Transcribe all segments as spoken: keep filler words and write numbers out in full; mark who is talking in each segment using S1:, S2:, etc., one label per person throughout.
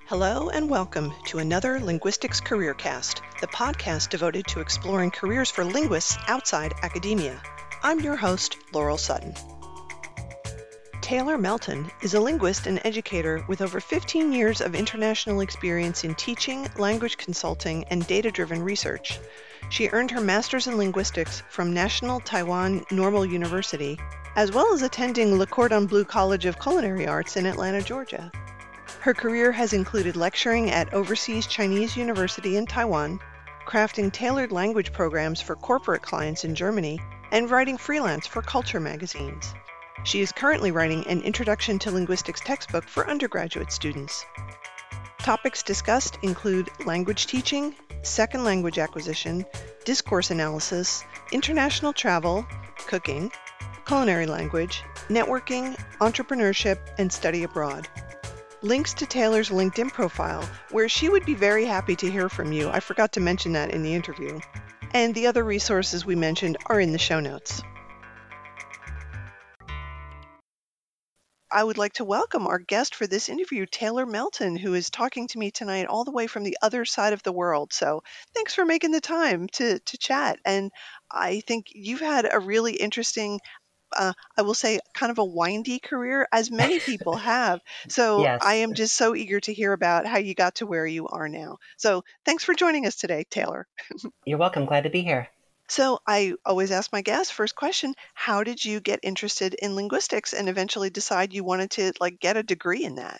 S1: Hello and welcome to another Linguistics Career Cast, the podcast devoted to exploring careers for linguists outside academia. I'm your host, Laurel Sutton. Taylor Melton is a linguist and educator with over fifteen years of international experience in teaching, language consulting, and data-driven research. She earned her master's in linguistics from National Taiwan Normal University, as well as attending Le Cordon Bleu College of Culinary Arts in Atlanta, Georgia. Her career has included lecturing at Overseas Chinese University in Taiwan, crafting tailored language programs for corporate clients in Germany, and writing freelance for culture magazines. She is currently writing an Introduction to Linguistics textbook for undergraduate students. Topics discussed include language teaching, second language acquisition, discourse analysis, international travel, cooking, culinary language, networking, entrepreneurship, and study abroad. Links to Taylor's LinkedIn profile, where she would be very happy to hear from you. I forgot to mention that in the interview. And the other resources we mentioned are in the show notes. I would like to welcome our guest for this interview, Taylor Melton, who is talking to me tonight all the way from the other side of the world. So thanks for making the time to, to chat. And I think you've had a really interesting Uh, I will say, kind of a windy career, as many people have. So I
S2: Yes,
S1: am just so eager to hear about how you got to where you are now. So thanks for joining us today, Taylor.
S2: you're welcome. Glad to be here.
S1: So I always ask my guests, first question, how did you get interested in linguistics and eventually decide you wanted to like get a degree in that?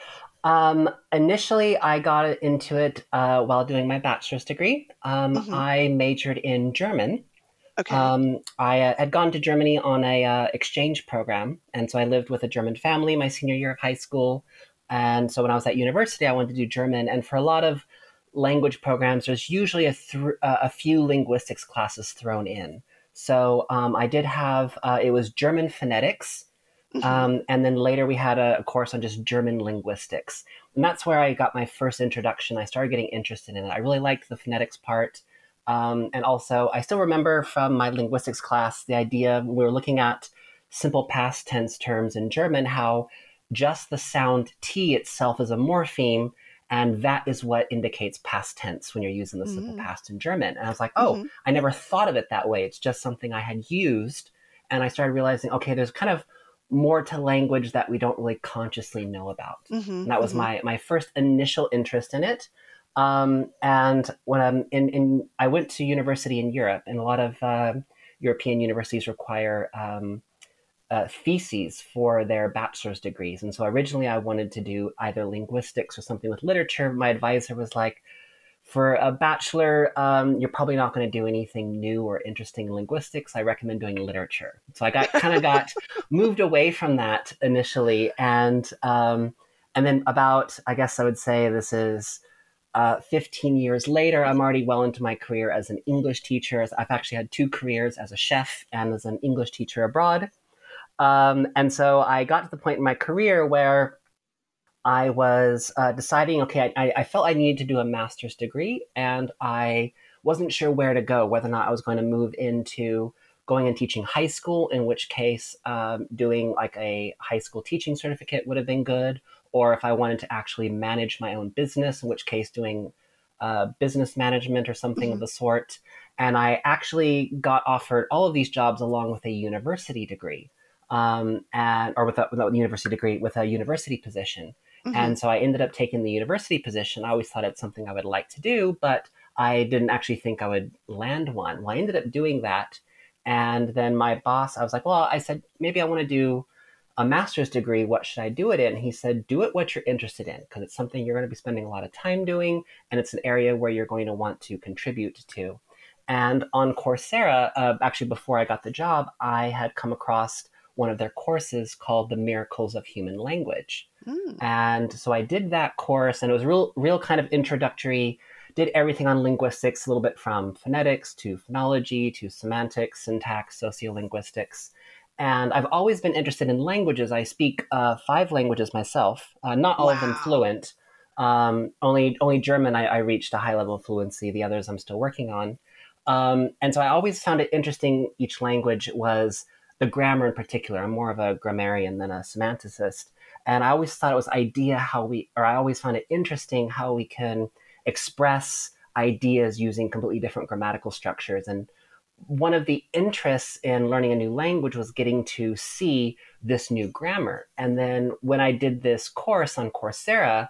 S2: Um, initially, I got into it uh, while doing my bachelor's degree. Um,
S1: Hmm.
S2: I majored in German.
S1: Okay.
S2: Um, I uh, had gone to Germany on a uh, exchange program, and so I lived with a German family my senior year of high school. And so when I was at university, I wanted to do German. And for a lot of language programs, there's usually a, th- uh, a few linguistics classes thrown in. So um, I did have uh, it was German phonetics.
S1: Hmm.
S2: Um, and then later we had a, a course on just German linguistics. And that's where I got my first introduction. I started getting interested in it. I really liked the phonetics part. Um, and also, I still remember from my linguistics class the idea we were looking at simple past tense terms in German, how just the sound T itself is a morpheme. And that is what indicates past tense when you're using the simple
S1: Hmm.
S2: past in German. And I was like, oh,
S1: Hmm.
S2: I never thought of it that way. It's just something I had used. And I started realizing, okay, there's kind of more to language that we don't really consciously know about.
S1: Hmm.
S2: And that was
S1: Hmm.
S2: my my first initial interest in it. Um, and when I'm in, in, I went to university in Europe, and a lot of uh, European universities require um, uh, theses for their bachelor's degrees. And so originally I wanted to do either linguistics or something with literature. My advisor was like, for a bachelor, um, you're probably not going to do anything new or interesting in linguistics. I recommend doing literature. So I got kind of got moved away from that initially, and um, and then about I guess I would say this is uh, fifteen years later. I'm already well into my career as an English teacher. I've actually had two careers as a chef and as an English teacher abroad. Um, and so I got to the point in my career where I was uh, deciding, okay, I, I felt I needed to do a master's degree, and I wasn't sure where to go, whether or not I was going to move into going and teaching high school, in which case um, doing like a high school teaching certificate would have been good, or if I wanted to actually manage my own business, in which case doing uh, business management or something of
S1: Hmm.
S2: the sort. And I actually got offered all of these jobs along with a university degree, um, and or with a, with a university degree with a university position.
S1: Hmm.
S2: And so I ended up taking the university position. I always thought it's something I would like to do, but I didn't actually think I would land one. Well, I ended up doing that. And then my boss, I was like, well, I said, maybe I want to do a master's degree. What should I do it in? He said, do it what you're interested in, because it's something you're going to be spending a lot of time doing, and it's an area where you're going to want to contribute to. And on Coursera, uh, actually, before I got the job, I had come across one of their courses called The Miracles of Human Language.
S1: Hmm.
S2: And so I did that course, and it was real, real kind of introductory. Did everything on linguistics, a little bit from phonetics to phonology to semantics, syntax, sociolinguistics. And I've always been interested in languages. I speak uh, five languages myself, uh, not all of them
S1: Wow.
S2: fluent. Um, only only German I, I reached a high level of fluency. The others I'm still working on. Um, and so I always found it interesting. Each language was the grammar in particular. I'm more of a grammarian than a semanticist. And I always thought it was idea how we, or I always found it interesting how we can express ideas using completely different grammatical structures. And one of the interests in learning a new language was getting to see this new grammar. And then when I did this course on Coursera,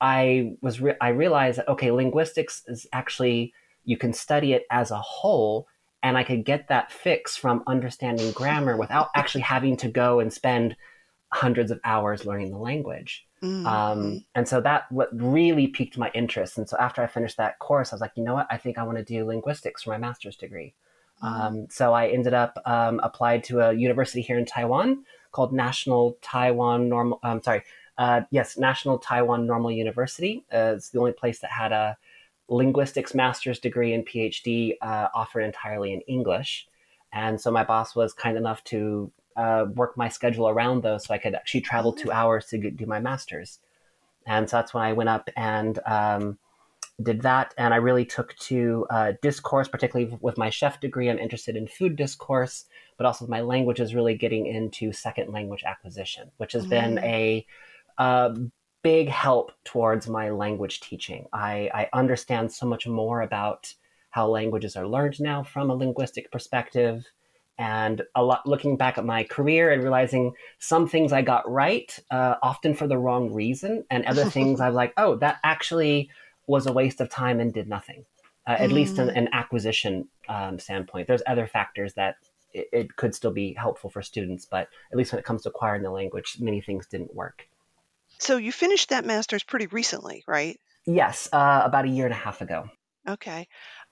S2: I was re- I realized that, okay, linguistics is actually, you can study it as a whole, and I could get that fix from understanding grammar without actually having to go and spend hundreds of hours learning the language.
S1: Mm-hmm.
S2: Um, and so that what really piqued my interest. And so after I finished that course, I was like, you know what, I think I want to do linguistics for my master's degree. Mm-hmm. Um, so I ended up um, applied to a university here in Taiwan called National Taiwan Normal. I'm um, sorry, uh, yes, National Taiwan Normal University. Uh, it's the only place that had a linguistics master's degree and PhD uh, offered entirely in English. And so my boss was kind enough to uh, work my schedule around those so I could actually travel two hours to get, do my master's. And so that's when I went up and um, did that. And I really took to uh, discourse, particularly with my chef degree. I'm interested in food discourse, but also my language is really getting into second language acquisition, which has mm. been a uh, big help towards my language teaching. I, I understand so much more about how languages are learned now from a linguistic perspective. And a lot looking back at my career and realizing some things I got right, uh, often for the wrong reason, and other things I'm like, oh, that actually was a waste of time and did nothing, uh, at mm. least in an acquisition um, standpoint. There's other factors that it, it could still be helpful for students, but at least when it comes to acquiring the language, many things didn't work.
S1: So you finished that master's pretty recently, right?
S2: Yes, uh, about a year and a half ago.
S1: Okay.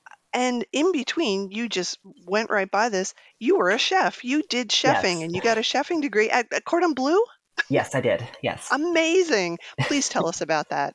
S1: And in between, you just went right by this. You were a chef. You did chefing, yes. And you got a chefing degree at, at Cordon Bleu?
S2: Yes, I did. Yes.
S1: Amazing. Please tell us about that.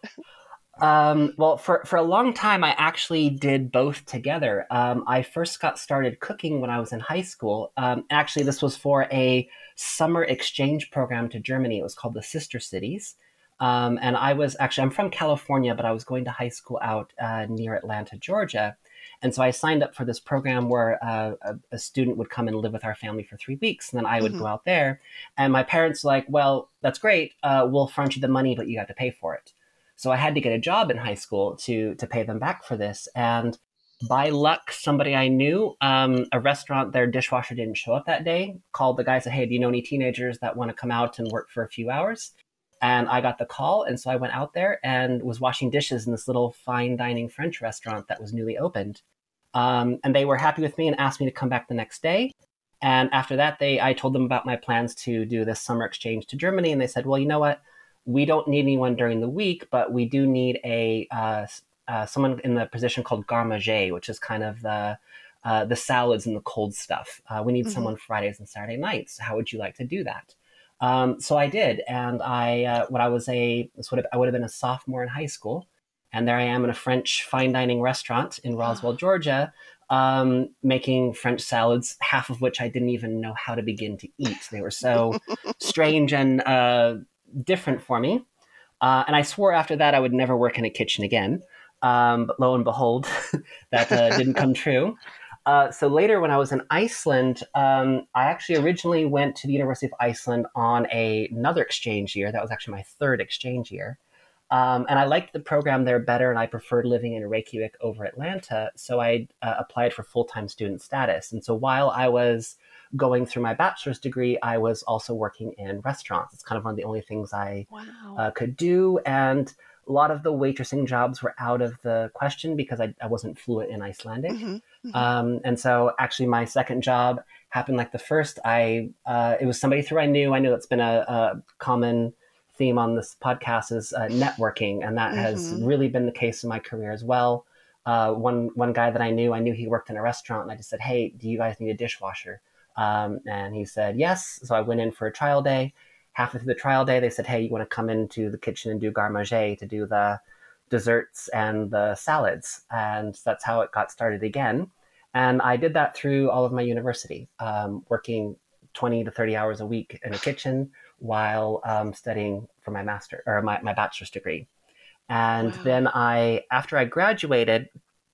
S2: Um, well, for, for a long time, I actually did both together. Um, I first got started cooking when I was in high school. Um, actually, this was for a summer exchange program to Germany. It was called the Sister Cities. Um, and I was actually, I'm from California, but I was going to high school out uh, near Atlanta, Georgia. And so I signed up for this program where uh, a, a student would come and live with our family for three weeks. And then I would mm-hmm. go out there. And my parents were like, well, that's great. Uh, we'll front you the money, but you got to pay for it. So I had to get a job in high school to to pay them back for this. And by luck, somebody I knew, um, a restaurant, their dishwasher didn't show up that day, called the guy and said, hey, do you know any teenagers that want to come out and work for a few hours? And I got the call. And so I went out there and was washing dishes in this little fine dining French restaurant that was newly opened. Um, and they were happy with me and asked me to come back the next day. And after that, they I told them about my plans to do this summer exchange to Germany. And they said, well, you know what? We don't need anyone during the week, but we do need a uh, uh, someone in the position called garde-manger, which is kind of the uh, the salads and the cold stuff. Uh, we need mm-hmm. someone Fridays and Saturday nights. How would you like to do that? Um, so I did, and I uh, when I was a this would have, I would have been a sophomore in high school, and there I am in a French fine dining restaurant in Roswell, Georgia, um, making French salads, half of which I didn't even know how to begin to eat. They were so strange and uh, different for me. Uh, and I swore after that I would never work in a kitchen again. Um, but lo and behold, that uh, didn't come true. Uh, so later when I was in Iceland, um, I actually originally went to the University of Iceland on a, another exchange year. That was actually my third exchange year. Um, and I liked the program there better, and I preferred living in Reykjavik over Atlanta. So I uh, applied for full-time student status. And so while I was going through my bachelor's degree, I was also working in restaurants. It's kind of one of the only things I wow. uh, could do. And a lot of the waitressing jobs were out of the question because I, I wasn't fluent in Icelandic. Mm-hmm. Mm-hmm. Um, and so actually my second job happened like the first. I uh, it was somebody through I knew. I knew that's been a, a common theme on this podcast is uh, networking. And that mm-hmm. has really been the case in my career as well. Uh, one one guy that I knew, I knew he worked in a restaurant, and I just said, hey, do you guys need a dishwasher? Um, and he said, yes. So I went in for a trial day. Halfway through the trial day, they said, hey, you want to come into the kitchen and do garde-manger to do the desserts and the salads. And that's how it got started again. And I did that through all of my university, um, working twenty to thirty hours a week in a kitchen while um, studying for my master or my, my bachelor's degree. And wow. then I, after I graduated,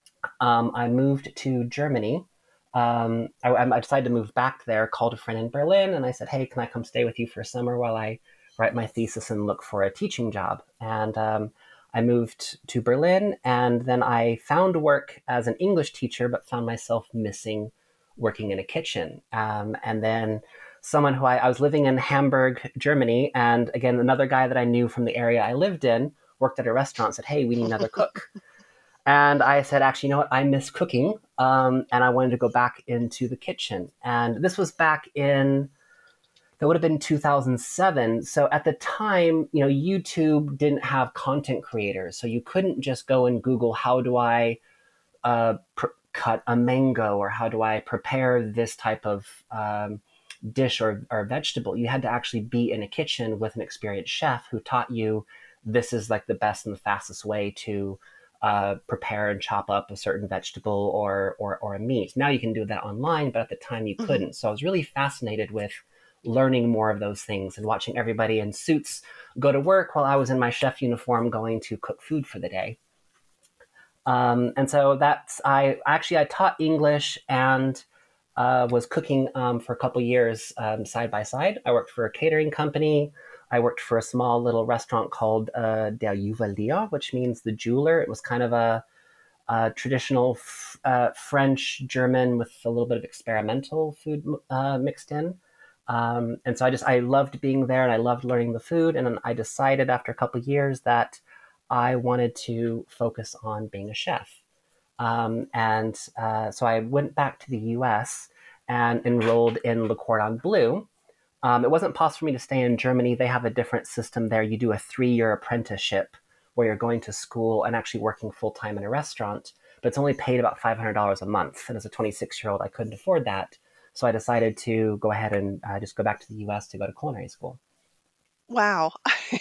S2: um, I moved to Germany. Um, I, I decided to move back there, called a friend in Berlin, and I said, hey, can I come stay with you for a summer while I write my thesis and look for a teaching job. And um, I moved to Berlin, and then I found work as an English teacher, but found myself missing working in a kitchen. Um, and then someone who I, I was living in Hamburg, Germany, and again, another guy that I knew from the area I lived in worked at a restaurant, said, "Hey, we need another cook." And I said, actually, you know what? I miss cooking. Um, and I wanted to go back into the kitchen. And this was back in, that would have been two thousand seven. So at the time, you know, YouTube didn't have content creators. So you couldn't just go and Google, how do I uh, pr- cut a mango, or how do I prepare this type of um, dish or, or vegetable. You had to actually be in a kitchen with an experienced chef who taught you this is like the best and the fastest way to uh, prepare and chop up a certain vegetable or, or or a meat. Now you can do that online, but at the time you
S1: Mhm.
S2: couldn't. So I was really fascinated with learning more of those things and watching everybody in suits go to work while I was in my chef uniform going to cook food for the day. Um, and so that's I actually I taught English and uh, was cooking um, for a couple years um, side by side. I worked for a catering company. I worked for a small little restaurant called uh, Der Juwelier, which means the jeweler. It was kind of a, a traditional f- uh, French German with a little bit of experimental food uh, mixed in. Um, and so I just I loved being there, and I loved learning the food. And then I decided after a couple of years that I wanted to focus on being a chef. Um, and uh, so I went back to the U S and enrolled in Le Cordon Bleu. Um, it wasn't possible for me to stay in Germany. They have a different system there. You do a three-year apprenticeship where you're going to school and actually working full-time in a restaurant, but it's only paid about five hundred dollars a month. And as a twenty-six-year-old, I couldn't afford that. So I decided to go ahead and uh, just go back to the U S to go to culinary school.
S1: Wow.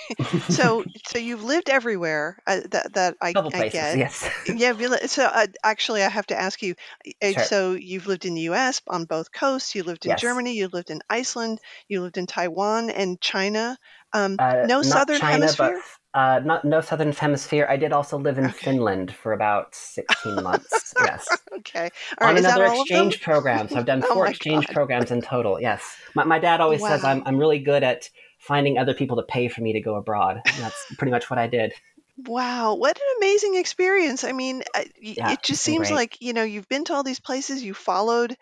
S1: So so you've lived everywhere, uh, that that I
S2: Couple
S1: I
S2: places,
S1: get.
S2: yes.
S1: Yeah, really, so, uh, actually, I have to ask you, uh,
S2: Sure.
S1: so you've lived in the U S on both coasts, you lived in
S2: Yes.
S1: Germany, you lived in Iceland, you lived in Taiwan and China. Um,
S2: Uh,
S1: no
S2: not
S1: Southern
S2: China, but
S1: Hemisphere?
S2: uh, not no southern hemisphere. I did also live in
S1: Okay.
S2: Finland for about sixteen months. Yes,
S1: Okay. All
S2: on
S1: right, is that
S2: another
S1: all of them?
S2: exchange program. So I've done
S1: Oh
S2: four
S1: my
S2: exchange
S1: god.
S2: programs in total. Yes, my my dad always says I'm
S1: Wow.
S2: I'm really good at finding other people to pay for me to go abroad. And that's pretty much what I did.
S1: Wow, what an amazing experience. I mean, uh, y
S2: Yeah,
S1: it
S2: it's
S1: just
S2: been
S1: seems
S2: great.
S1: like, you know, you've been to all these places, you followed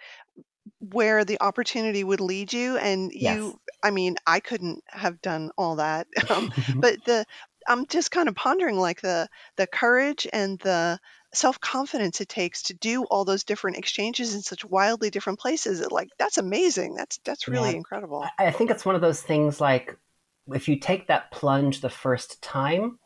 S1: where the opportunity would lead you, and
S2: Yes.
S1: you I mean, I couldn't have done all that. Um, but the I'm just kind of pondering, like, the the courage and the self-confidence it takes to do all those different exchanges in such wildly different places. It, like, that's amazing. That's that's really
S2: Yeah,
S1: incredible.
S2: I, I think it's one of those things like if you take that plunge the first time,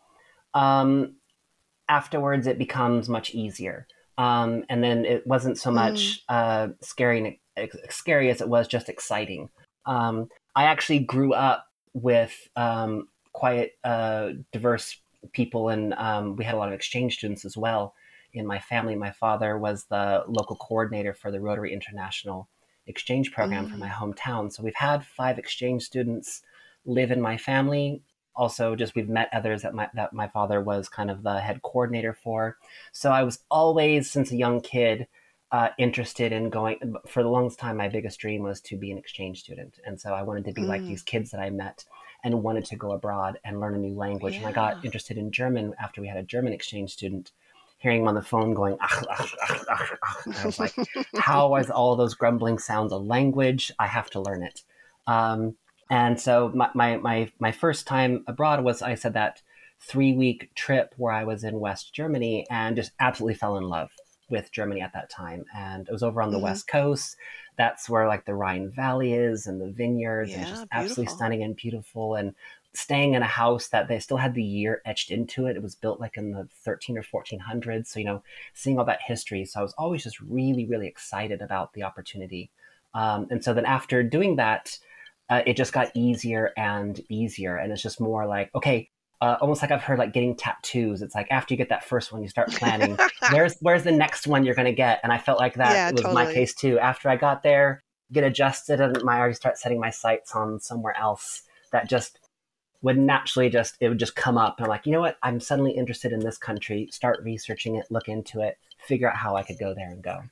S2: um, afterwards it becomes much easier. Um, and then it wasn't so
S1: Mm,
S2: much uh, scary, ex- scary as it was just exciting. Um, I actually grew up with um, quite uh, diverse people, and um, we had a lot of exchange students as well in my family. My father was the local coordinator for the Rotary International exchange program for my
S1: mm,
S2: hometown. So we've had five exchange students live in my family. Also, just we've met others that my that my father was kind of the head coordinator for. So I was always, since a young kid, uh, interested in going. For the longest time, my biggest dream was to be an exchange student, and so I wanted to be like
S1: mm.
S2: these kids that I met and wanted to go abroad and learn a new language. And I got
S1: Yeah.
S2: interested in German after we had a German exchange student. Hearing him on the phone going, ach, ach, ach, ach, ach. And I was like, how is all those grumbling sounds a language? I have to learn it. Um, and so my, my, my, my first time abroad was, I said, that three week trip where I was in West Germany and just absolutely fell in love with Germany at that time. And it was over on the
S1: Mhm.
S2: West Coast. That's where like the Rhine Valley is and the vineyards, and it's
S1: Yeah,
S2: just absolutely
S1: beautiful.
S2: stunning and beautiful. And staying in a house that they still had the year etched into it. It was built like in the thirteen or fourteen hundreds. So, you know, seeing all that history. So I was always just really, really excited about the opportunity. Um, and so then after doing that, uh, it just got easier and easier. And it's just more like, okay, uh, almost like I've heard like getting tattoos. It's like after you get that first one, you start planning where's where's the next one you're going to get. And I felt like that
S1: Yeah,
S2: it was my
S1: totally.
S2: case too. After I got there, get adjusted, and I already start setting my sights on somewhere else that just would naturally just it would just come up. And I'm like, you know what? I'm suddenly interested in this country. Start researching it, look into it, figure out how I could go there and go.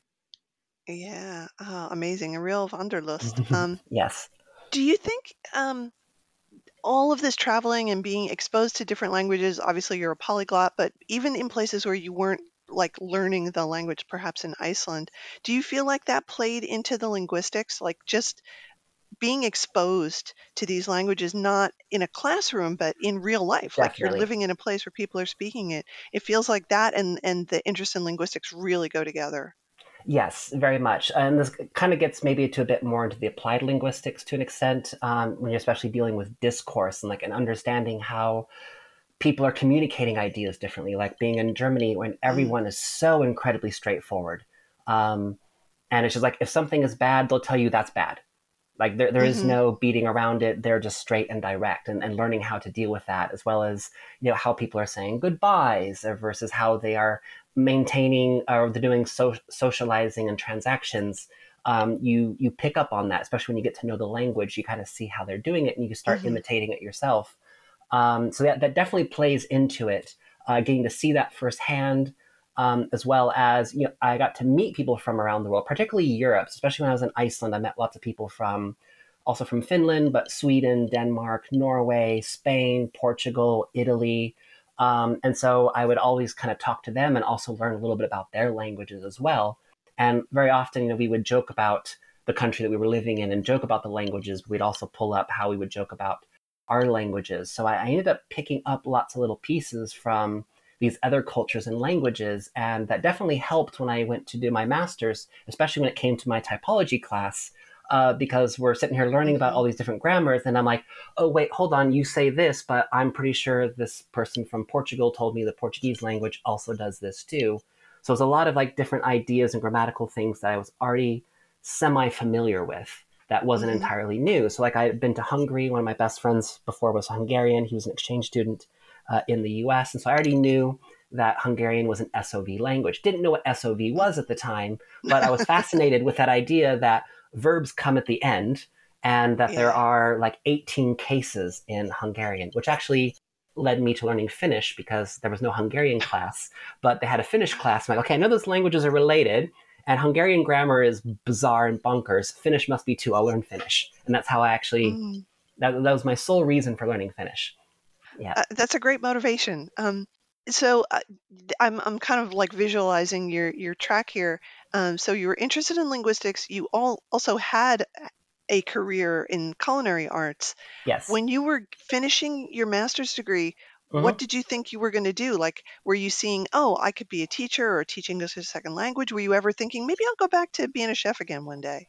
S1: Yeah. Oh, amazing. A real Wanderlust. Um,
S2: Yes.
S1: do you think, um all of this traveling and being exposed to different languages, obviously you're a polyglot, but even in places where you weren't like learning the language, perhaps in Iceland, do you feel like that played into the linguistics? Like just being exposed to these languages, not in a classroom, but in real life, like you're
S2: Definitely.
S1: living in a place where people are speaking it. It feels like that and, and the interest in linguistics really go together.
S2: Yes, very much. And this kind of gets maybe to a bit more into the applied linguistics to an extent, um, when you're especially dealing with discourse and like an understanding how people are communicating ideas differently, like being in Germany when
S1: Mm,
S2: everyone is so incredibly straightforward. Um, and it's just like, if something is bad, they'll tell you that's bad. Like there, there is
S1: hmm
S2: no beating around it. They're just straight and direct, and, and learning how to deal with that, as well as, you know, how people are saying goodbyes versus how they are maintaining or they're doing so, socializing and transactions. Um, you, you pick up on that, especially when you get to know the language, you kind of see how they're doing it and you can start
S1: hmm
S2: imitating it yourself. Um, so that, that definitely plays into it, uh, getting to see that firsthand, um, as well as, you know, I got to meet people from around the world, particularly Europe, especially when I was in Iceland. I met lots of people from also from Finland, but Sweden, Denmark, Norway, Spain, Portugal, Italy. Um, and so I would always kind of talk to them and also learn a little bit about their languages as well. And very often, you know, we would joke about the country that we were living in and joke about the languages, but we'd also pull up how we would joke about our languages. So I, I ended up picking up lots of little pieces from these other cultures and languages. And that definitely helped when I went to do my master's, especially when it came to my typology class, uh, because we're sitting here learning about
S1: hmm
S2: all these different grammars. And I'm like, oh, wait, hold on. You say this, but I'm pretty sure this person from Portugal told me the Portuguese language also does this too. So it's a lot of like different ideas and grammatical things that I was already semi familiar with that wasn't
S1: hmm
S2: entirely new. So, like, I had been to Hungary. One of my best friends before was Hungarian. He was an exchange student uh, in the U S. And so I already knew that Hungarian was an S O V language. Didn't know what S O V was at the time, but I was fascinated with that idea that verbs come at the end and that there
S1: Yeah.
S2: are like eighteen cases in Hungarian, which actually led me to learning Finnish because there was no Hungarian class, but they had a Finnish class. I'm like, okay, I know those languages are related, and Hungarian grammar is bizarre and bonkers. Finnish must be too. I'll learn Finnish. And that's how I actually,
S1: Mm.
S2: that, that was my sole reason for learning Finnish. Yeah.
S1: Uh, that's a great motivation. Um, so uh, d- I'm I'm kind of like visualizing your your track here. Um, so you were interested in linguistics. You all also had a career in culinary arts.
S2: Yes.
S1: When you were finishing your master's degree, what
S2: Mm-hmm.
S1: did you think you were going to do? Like, were you seeing, oh, I could be a teacher or teaching this as a second language? Were you ever thinking maybe I'll go back to being a chef again one day?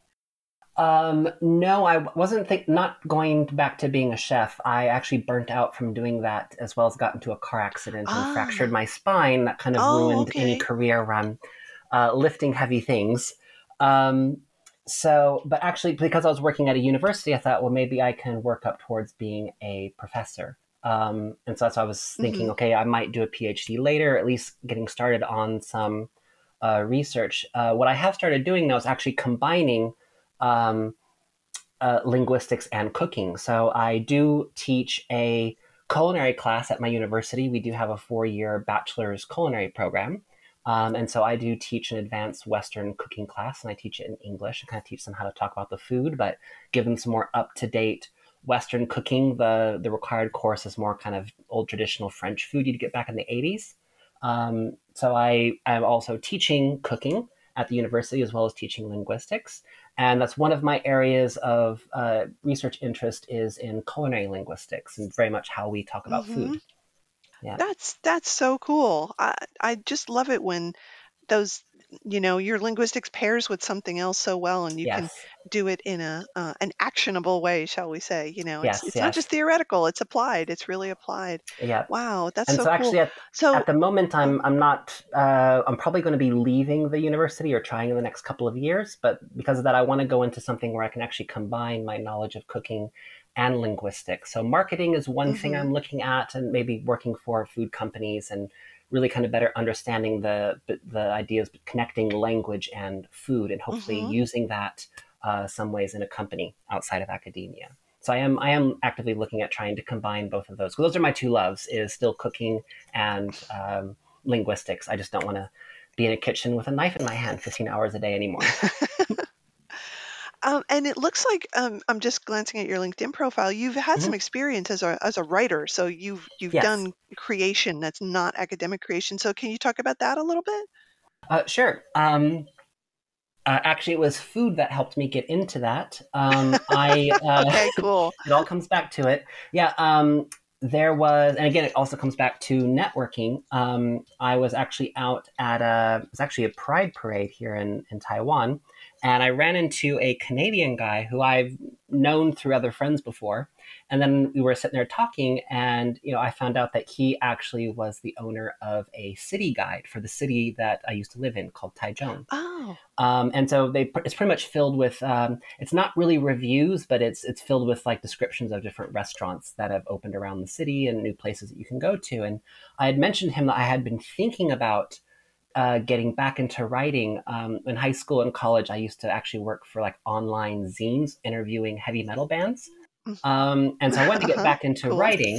S2: Um, no, I wasn't think not going back to being a chef. I actually burnt out from doing that, as well as got into a car accident and fractured
S1: Ah,
S2: my spine. That kind of
S1: oh,
S2: ruined any
S1: okay.
S2: career run, uh, lifting heavy things. Um, so, but actually, because I was working at a university, I thought, well, maybe I can work up towards being a professor. Um, and so that's why I was thinking,
S1: hmm
S2: okay, I might do a PhD later, at least getting started on some uh, research. Uh, what I have started doing now is actually combining um, uh, linguistics and cooking. So I do teach a culinary class at my university. We do have a four year bachelor's culinary program. Um, and so I do teach an advanced Western cooking class, and I teach it in English and kind of teach them how to talk about the food, but give them some more up to date Western cooking. The, the required course is more kind of old traditional French food you'd get back in the eighties. Um, so I am also teaching cooking at the university as well as teaching linguistics, and that's one of my areas of uh, research interest is in culinary linguistics and very much how we talk about
S1: hmm
S2: food. Yeah.
S1: That's that's so cool. I I just love it when those you know your linguistics pairs with something else so well and you can
S2: Yes.
S1: do it in a uh, an actionable way, shall we say. You know, it's
S2: Yes.
S1: it's not just
S2: Yes.
S1: theoretical, it's applied, it's really applied.
S2: Yeah.
S1: Wow, that's
S2: And
S1: so
S2: so
S1: cool.
S2: actually at
S1: So
S2: at the moment
S1: oh,
S2: I'm I'm not uh, I'm probably going to be leaving the university or trying in the next couple of years, but because of that I want to go into something where I can actually combine my knowledge of cooking and linguistics. So marketing is one thing
S1: mhm,
S2: I'm looking at, and maybe working for food companies and really kind of better understanding the the ideas, connecting language and food, and hopefully
S1: mhm.
S2: using that uh, some ways in a company outside of academia. So I am I am actively looking at trying to combine both of those, because those are my two loves: is still cooking and um, linguistics. I just don't want to be in a kitchen with a knife in my hand fifteen hours a day anymore.
S1: Um, and it looks like um, I'm just glancing at your LinkedIn profile. You've had some
S2: Hmm.
S1: experience as a as a writer, so you've you've
S2: Yes.
S1: done creation that's not academic creation. So can you talk about that a little bit?
S2: Uh, sure. Um, uh, actually, it was food that helped me get into that. Um, I uh,
S1: Okay, cool.
S2: it all comes back to it. Yeah. Um, there was, and again, it also comes back to networking. Um, I was actually out at a, it was actually a Pride parade here in in Taiwan, and I ran into a Canadian guy who I've known through other friends before. And then we were sitting there talking, and you know, I found out that he actually was the owner of a city guide for the city that I used to live in called Taichung.
S1: Oh.
S2: Um, and so they it's pretty much filled with um, it's not really reviews, but it's it's filled with like descriptions of different restaurants that have opened around the city and new places that you can go to. And I had mentioned to him that I had been thinking about uh, getting back into writing. Um, in high school and college, I used to actually work for like online zines interviewing heavy metal bands.
S1: Mm.
S2: Um, and so I wanted to get
S1: Uh-huh.
S2: back into
S1: Cool.
S2: writing,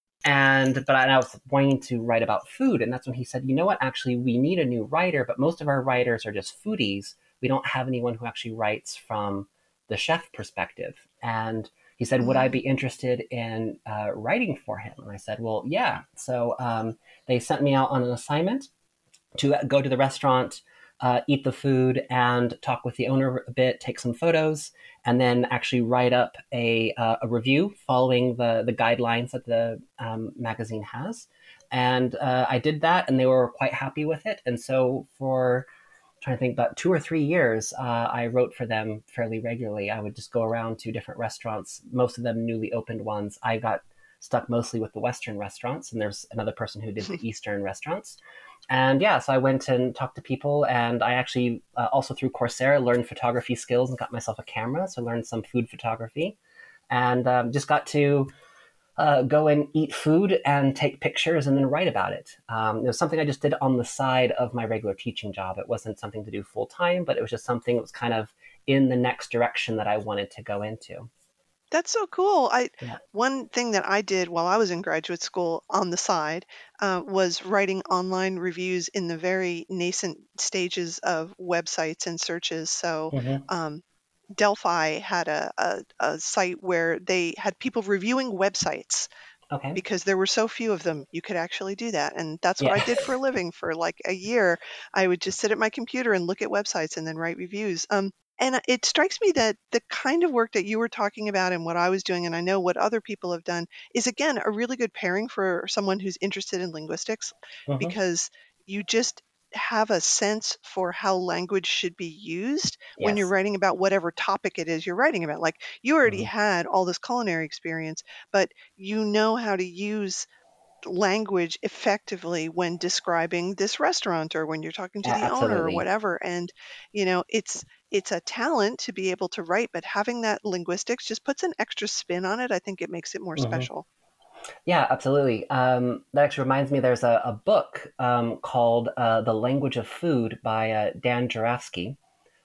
S2: and but I, I was wanting to write about food, and that's when he said, you know what, actually we need a new writer, but most of our writers are just foodies. We don't have anyone who actually writes from the chef perspective. And he said, would I
S1: Mm.
S2: be interested in uh, writing for him? And I said, well, yeah. So um, they sent me out on an assignment to go to the restaurant, uh, eat the food, and talk with the owner a bit, take some photos, and then actually write up a, uh, a review following the, the guidelines that the um, magazine has. And uh, I did that, and they were quite happy with it. And so for trying to think about two or three years, uh, I wrote for them fairly regularly. I would just go around to different restaurants, most of them newly opened ones. I got stuck mostly with the Western restaurants, and there's another person who did the Eastern restaurants. And yeah, so I went and talked to people, and I actually uh, also through Coursera learned photography skills and got myself a camera. So I learned some food photography, and um, just got to uh, go and eat food and take pictures and then write about it. Um, it was something I just did on the side of my regular teaching job. It wasn't something to do full time, but it was just something that was kind of in the next direction that I wanted to go into.
S1: That's so cool. I
S2: Yeah.
S1: One thing that I did while I was in graduate school on the side uh, was writing online reviews in the very nascent stages of websites and searches. So
S2: Hmm.
S1: um, Delphi had a, a, a site where they had people reviewing websites
S2: Okay.
S1: because there were so few of them. You could actually do that. And that's what
S2: Yeah.
S1: I did for a living for like a year. I would just sit at my computer and look at websites and then write reviews. Um, and it strikes me that the kind of work that you were talking about and what I was doing, and I know what other people have done, is again a really good pairing for someone who's interested in linguistics
S2: Hmm.
S1: because you just have a sense for how language should be used when you're
S2: Yes.
S1: writing about whatever topic it is you're writing about. Like you already
S2: Hmm.
S1: had all this culinary experience, but you know how to use language effectively when describing this restaurant or when you're talking to
S2: A-
S1: the owner or
S2: absolutely.
S1: whatever. And you know it's it's a talent to be able to write, but having that linguistics just puts an extra spin on it. I think it makes it more
S2: Hmm.
S1: special.
S2: Yeah, absolutely. Um, that actually reminds me, there's a, a book um, called uh, The Language of Food by uh, Dan Jarofsky.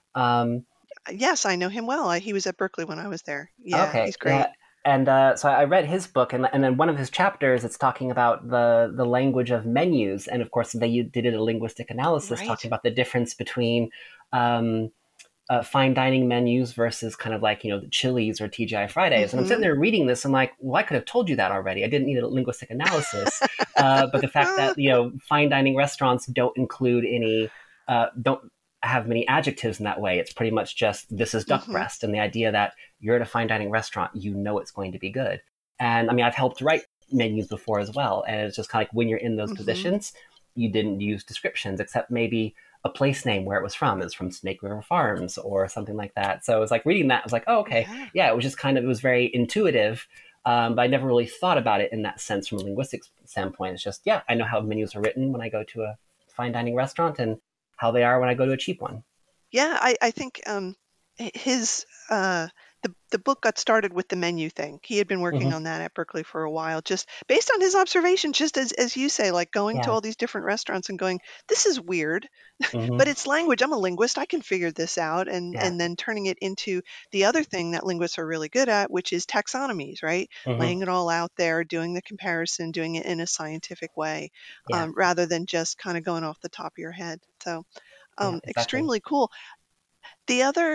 S2: Um,
S1: Yes, I know him well. I, he was at Berkeley when I was there. Yeah,
S2: okay,
S1: he's great.
S2: yeah. And uh, so I read his book, and, and then one of his chapters, it's talking about the, the language of menus. And of course, they did a linguistic analysis talking
S1: Right.
S2: about the difference between um, uh, fine dining menus versus kind of like, you know, the Chili's or T G I Fridays. And I'm sitting
S1: Mm-hmm.
S2: there reading this. I'm like, well, I could have told you that already. I didn't need a linguistic analysis. Uh, but the fact that, you know, fine dining restaurants don't include any, uh, don't have many adjectives in that way. It's pretty much just this is duck
S1: Mm-hmm.
S2: breast. And the idea that you're at a fine dining restaurant, you know it's going to be good. And I mean, I've helped write menus before as well. And it's just kind of like when you're in those
S1: Mm-hmm.
S2: positions, you didn't use descriptions except maybe a place name where it was from. It was from Snake River Farms or something like that. So it was like reading that, I was like, oh, okay.
S1: Yeah.
S2: Yeah, it was just kind of, it was very intuitive. Um, but I never really thought about it in that sense from a linguistic standpoint. It's just, yeah, I know how menus are written when I go to a fine dining restaurant and how they are when I go to a cheap one.
S1: Yeah, I, I think um, h- his uh, the the book got started with the menu thing. He had been working
S2: Hmm.
S1: on that at Berkeley for a while, just based on his observations, just as as you say, like going to
S2: Yeah.
S1: all these different restaurants and going, this is weird,
S2: Hmm.
S1: but it's language. I'm a linguist. I can figure this out, and
S2: Yeah.
S1: and then turning it into the other thing that linguists are really good at, which is taxonomies, right?
S2: Hmm.
S1: Laying it all out there, doing the comparison, doing it in a scientific way,
S2: Yeah.
S1: um, rather than just kind of going off the top of your head. So
S2: Yeah.
S1: um,
S2: Exactly.
S1: extremely cool. The other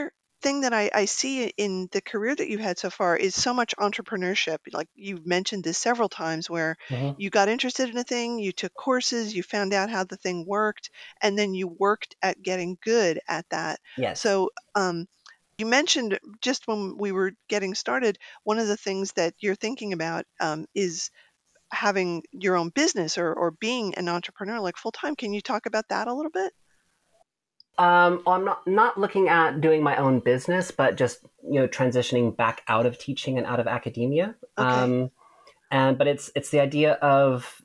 S1: thing that I, I see in the career that you've had so far is so much entrepreneurship. Like you've mentioned this several times where
S2: Hmm.
S1: you got interested in a thing, you took courses, you found out how the thing worked, and then you worked at getting good at that.
S2: Yes.
S1: So, um, you mentioned just when we were getting started, one of the things that you're thinking about um, is having your own business or, or being an entrepreneur like full time. Can you talk about that a little bit?
S2: Um, well, I'm not not looking at doing my own business, but just you know transitioning back out of teaching and out of academia.
S1: Okay.
S2: Um, and but it's it's the idea of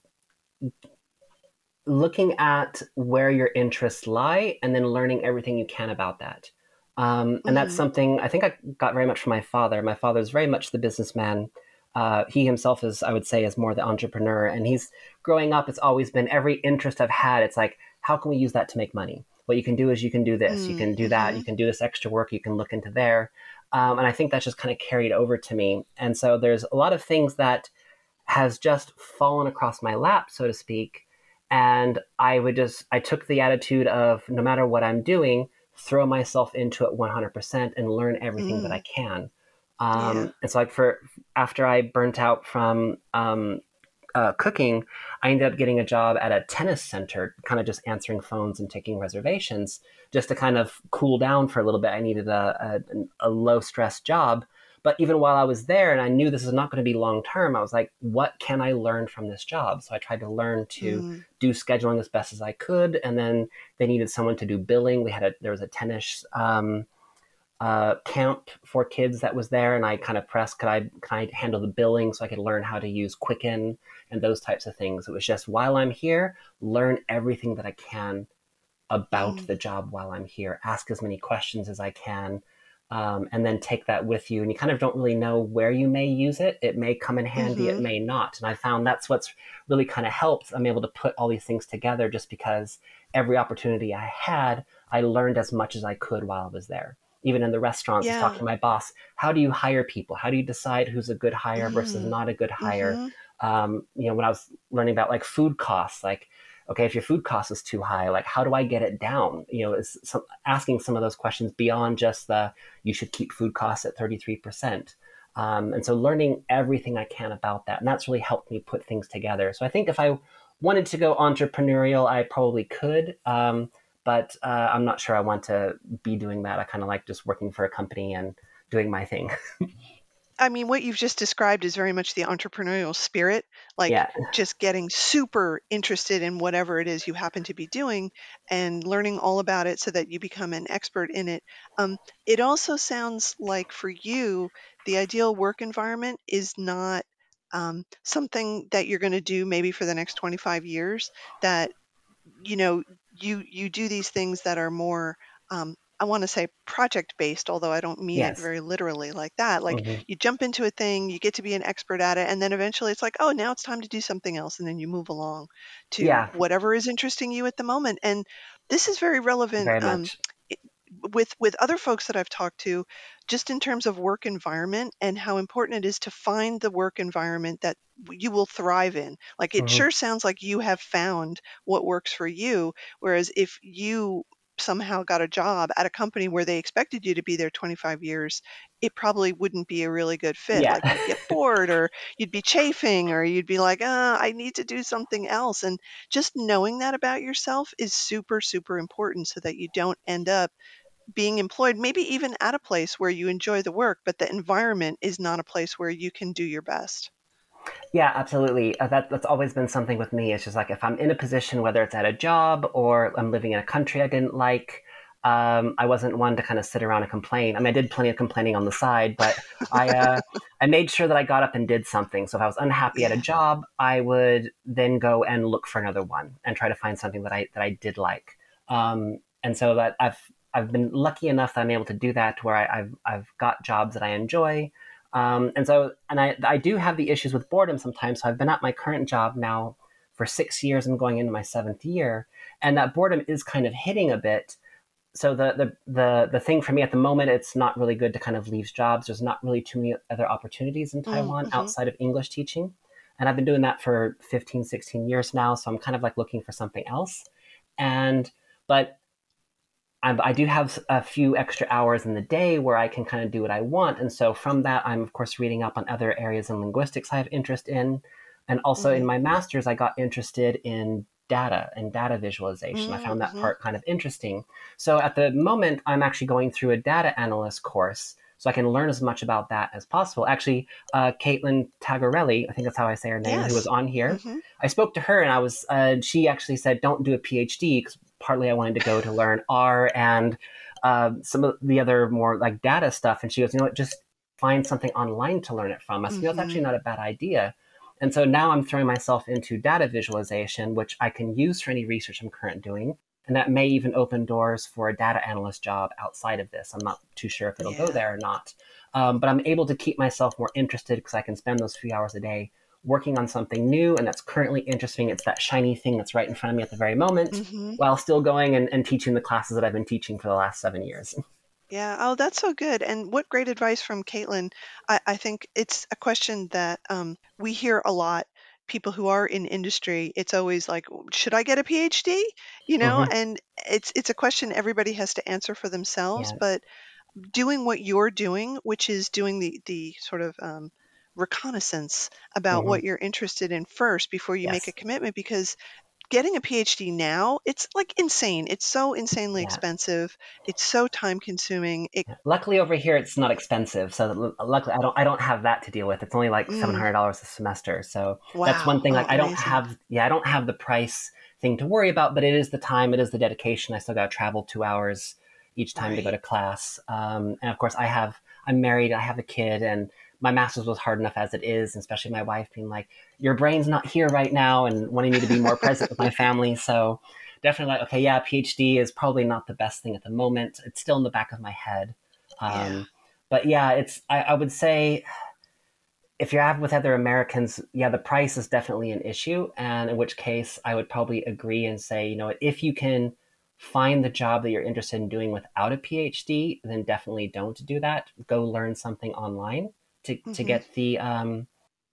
S2: looking at where your interests lie and then learning everything you can about that. Um, and that's
S1: Mm-hmm.
S2: something I think I got very much from my father. My father is very much the businessman. Uh, he himself is, I would say, is more the entrepreneur. And he's growing up. It's always been every interest I've had. It's like, how can we use that to make money? What you can do is you can do this, you can do that,
S1: Mm-hmm.
S2: you can do this extra work, you can look into there. Um, and I think that's just kind of carried over to me. And so there's a lot of things that has just fallen across my lap, so to speak. And I would just, I took the attitude of no matter what I'm doing, throw myself into it one hundred percent and learn everything that I
S1: Mm.
S2: can.
S1: Yeah.
S2: Um, it's like for after I burnt out from um, uh, cooking, I ended up getting a job at a tennis center, kind of just answering phones and taking reservations, just to kind of cool down for a little bit. I needed a, a, a low stress job. But even while I was there and I knew this is not going to be long term, I was like, what can I learn from this job? So I tried to learn to
S1: Mm.
S2: do scheduling as best as I could. And then they needed someone to do billing. We had a, there was a tennis um, uh, camp for kids that was there, and I kind of pressed, could I, can I handle the billing so I could learn how to use Quicken and those types of things. It was just while I'm here, learn everything that I can about
S1: Mm.
S2: the job while I'm here, ask as many questions as I can, um, and then take that with you. And you kind of don't really know where you may use it. It may come in handy, it
S1: Mm-hmm.
S2: may not. And I found that's what's really kind of helped. I'm able to put all these things together just because every opportunity I had, I learned as much as I could while I was there. Even in the restaurants, I was talking
S1: Yeah.
S2: to my boss. How do you hire people? How do you decide who's a good hire versus
S1: Mm.
S2: not a good hire?
S1: Mm-hmm.
S2: Um, you know, when I was learning about like food costs, like okay, if your food cost is too high, like how do I get it down? You know, is some, asking some of those questions beyond just the you should keep food costs at thirty-three percent. Um, and so learning everything I can about that. And that's really helped me put things together. So I think if I wanted to go entrepreneurial, I probably could. Um, but uh, I'm not sure I want to be doing that. I kind of like just working for a company and doing my thing.
S1: I mean, what you've just described is very much the entrepreneurial spirit, like
S2: Yeah.
S1: just getting super interested in whatever it is you happen to be doing and learning all about it so that you become an expert in it. Um, it also sounds like for you, the ideal work environment is not um, something that you're going to do maybe for the next twenty-five years, that you know, you you do these things that are more, um, I want to say project based, although I don't mean it
S2: Yes.
S1: very literally like that. Like
S2: Hmm.
S1: you jump into a thing, you get to be an expert at it, and then eventually it's like, oh, now it's time to do something else, and then you move along to
S2: Yeah,
S1: whatever is interesting you at the moment. And this is very relevant.
S2: very
S1: Um,
S2: much.
S1: i- with with other folks that I've talked to, just in terms of work environment and how important it is to find the work environment that you will thrive in. Like it
S2: Hmm.
S1: sure sounds like you have found what works for you. Whereas if you somehow got a job at a company where they expected you to be there twenty-five years, it probably wouldn't be a really good fit.
S2: Yeah.
S1: Like you'd get bored or you'd be chafing or you'd be like, uh, I need to do something else. And just knowing that about yourself is super, super important so that you don't end up being employed, maybe even at a place where you enjoy the work, but the environment is not a place where you can do your best.
S2: Yeah, absolutely. Uh, that that's always been something with me. It's just like if I'm in a position, whether it's at a job or I'm living in a country I didn't like, um, I wasn't one to kind of sit around and complain. I mean, I did plenty of complaining on the side, but I uh, I made sure that I got up and did something. So if I was unhappy at a
S1: Yeah.
S2: job, I would then go and look for another one and try to find something that I that I did like. Um, and so that I've I've been lucky enough that I'm able to do that to where I, I've I've got jobs that I enjoy, um, and so, and I, I do have the issues with boredom sometimes. So I've been at my current job now for six years. I'm going into my seventh year, and that boredom is kind of hitting a bit. So the the the the thing for me at the moment, it's not really good to kind of leave jobs. There's not really too many other opportunities in Taiwan
S1: Mm-hmm.
S2: outside of English teaching, and I've been doing that for fifteen, sixteen years now. So I'm kind of like looking for something else, and but I'm, I do have a few extra hours in the day where I can kind of do what I want. And so from that, I'm of course reading up on other areas in linguistics I have interest in. And also in
S1: Mm-hmm.
S2: my master's, I got interested in data and data visualization. I found that
S1: Mm-hmm.
S2: part kind of interesting. So at the moment, I'm actually going through a data analyst course so I can learn as much about that as possible. Actually, uh, Caitlin Tagarelli, I think that's how I say her name, who was
S1: Yes.
S2: on here,
S1: Mm-hmm.
S2: I spoke to her and I was, uh, she actually said, don't do a PhD because partly I wanted to go to learn R and uh, some of the other more like data stuff. And she goes, you know what, just find something online to learn it from. I said, you know, it's
S1: Mm-hmm.
S2: actually not a bad idea. And so now I'm throwing myself into data visualization, which I can use for any research I'm currently doing. And that may even open doors for a data analyst job outside of this. I'm not too sure if it'll go
S1: Yeah.
S2: there or not. Um, but I'm able to keep myself more interested because I can spend those few hours a day working on something new and that's currently interesting. It's that shiny thing that's right in front of me at the very moment
S1: Mm-hmm.
S2: while still going and, and teaching the classes that I've been teaching for the last seven years.
S1: Yeah. Oh, that's so good. And what great advice from Caitlin. I, I think it's a question that um, we hear a lot. People who are in industry, it's always like, should I get a PhD? You know,
S2: Mm-hmm.
S1: and it's it's a question everybody has to answer for themselves.
S2: Yeah.
S1: But doing what you're doing, which is doing the the sort of um, reconnaissance about
S2: Mm-hmm.
S1: what you're interested in first before you make a
S2: Yes.
S1: commitment, because getting a PhD now, it's like insane. It's so insanely
S2: Yeah.
S1: expensive. It's so time consuming. It
S2: Yeah. Luckily over here it's not expensive, so luckily I don't I don't have that to deal with. It's only like seven
S1: mm,
S2: hundred dollars a semester, so that's one
S1: wow.
S2: thing.
S1: Oh,
S2: Like I don't
S1: amazing.
S2: have yeah I don't have the price thing to worry about, but it is the time, it is the dedication. I still got to travel two hours each time to go
S1: Right.
S2: to class, um, and of course I have I'm married, I have a kid, and my master's was hard enough as it is, especially my wife being like, "Your brain's not here right now," and wanting me to be more present with my family. So definitely like, okay, yeah, PhD is probably not the best thing at the moment. It's still in the back of my head.
S1: Yeah.
S2: Um, but yeah, it's I, I would say if you're with other Americans, yeah, the price is definitely an issue, and in which case I would probably agree and say, you know, if you can find the job that you're interested in doing without a PhD, then definitely don't do that. Go learn something online to to
S1: Hmm.
S2: get the um,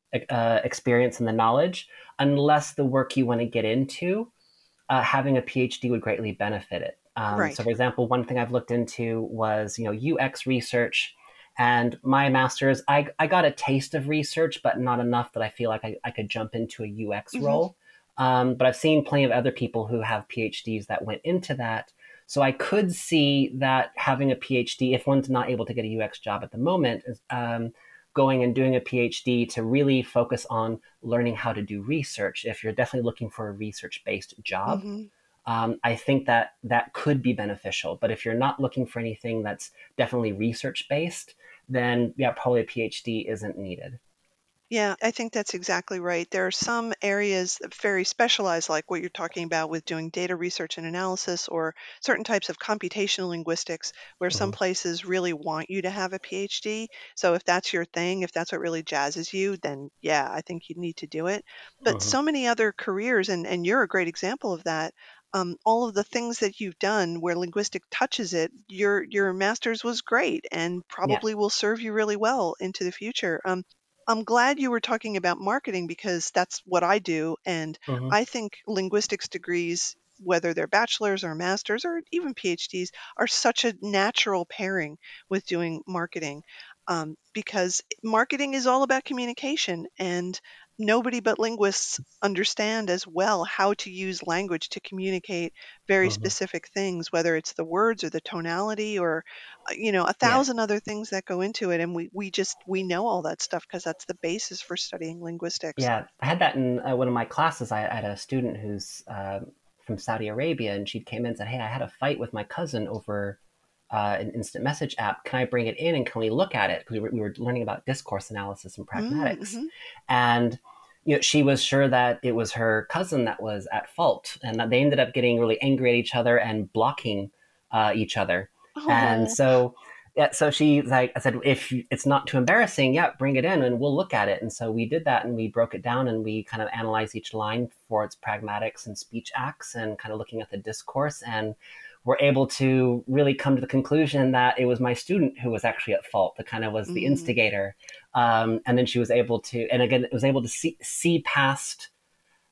S2: uh, experience and the knowledge. Unless the work you want to get into, uh, having a PhD would greatly benefit it. Um, so,
S1: Right.
S2: for example, one thing I've looked into was, you know, U X research. And my master's, I, I got a taste of research, but not enough that I feel like I, I could jump into a U X
S1: Hmm.
S2: role. Um, but I've seen plenty of other people who have PhDs that went into that. So I could see that having a PhD, if one's not able to get a U X job at the moment, is um, going and doing a PhD to really focus on learning how to do research. If you're definitely looking for a research based job,
S1: Hmm.
S2: um, I think that that could be beneficial. But if you're not looking for anything that's definitely research based, then yeah, probably a PhD isn't needed.
S1: Yeah, I think that's exactly right. There are some areas that very specialized, like what you're talking about with doing data research and analysis, or certain types of computational linguistics, where some
S2: Mm-hmm.
S1: places really want you to have a PhD. So if that's your thing, if that's what really jazzes you, then yeah, I think you need to do it. But
S2: Mm-hmm.
S1: so many other careers, and, and you're a great example of that. Um, all of the things that you've done where linguistic touches it, your your master's was great and
S2: Yeah.
S1: probably will serve you really well into the future. Um, I'm glad you were talking about marketing because that's what I do. And
S2: Mm-hmm.
S1: I think linguistics degrees, whether they're bachelor's or master's or even PhDs, are such a natural pairing with doing marketing, um, because marketing is all about communication. And nobody but linguists understand as well how to use language to communicate very
S2: Mm-hmm.
S1: specific things, whether it's the words or the tonality or uh, you know, a
S2: Yeah.
S1: thousand other things that go into it. And we, we just, we know all that stuff because that's the basis for studying linguistics.
S2: Yeah. I had that in uh, one of my classes. I, I had a student who's um, from Saudi Arabia, and she came in and said, "Hey, I had a fight with my cousin over uh, an instant message app. Can I bring it in and can we look at it?" Because we were, we were learning about discourse analysis and pragmatics.
S1: Mm-hmm.
S2: And you know, she was sure that it was her cousin that was at fault, and that they ended up getting really angry at each other and blocking uh, each other. And
S1: Oh,
S2: so, yeah, so she like I said, if it's not too embarrassing, yeah, bring it in and we'll look at it. And so we did that, and we broke it down, and we kind of analyzed each line for its pragmatics and speech acts, and kind of looking at the discourse, and were able to really come to the conclusion that it was my student who was actually at fault, that kind of was the
S1: mm,
S2: instigator. Um, and then she was able to, and again, was able to see see past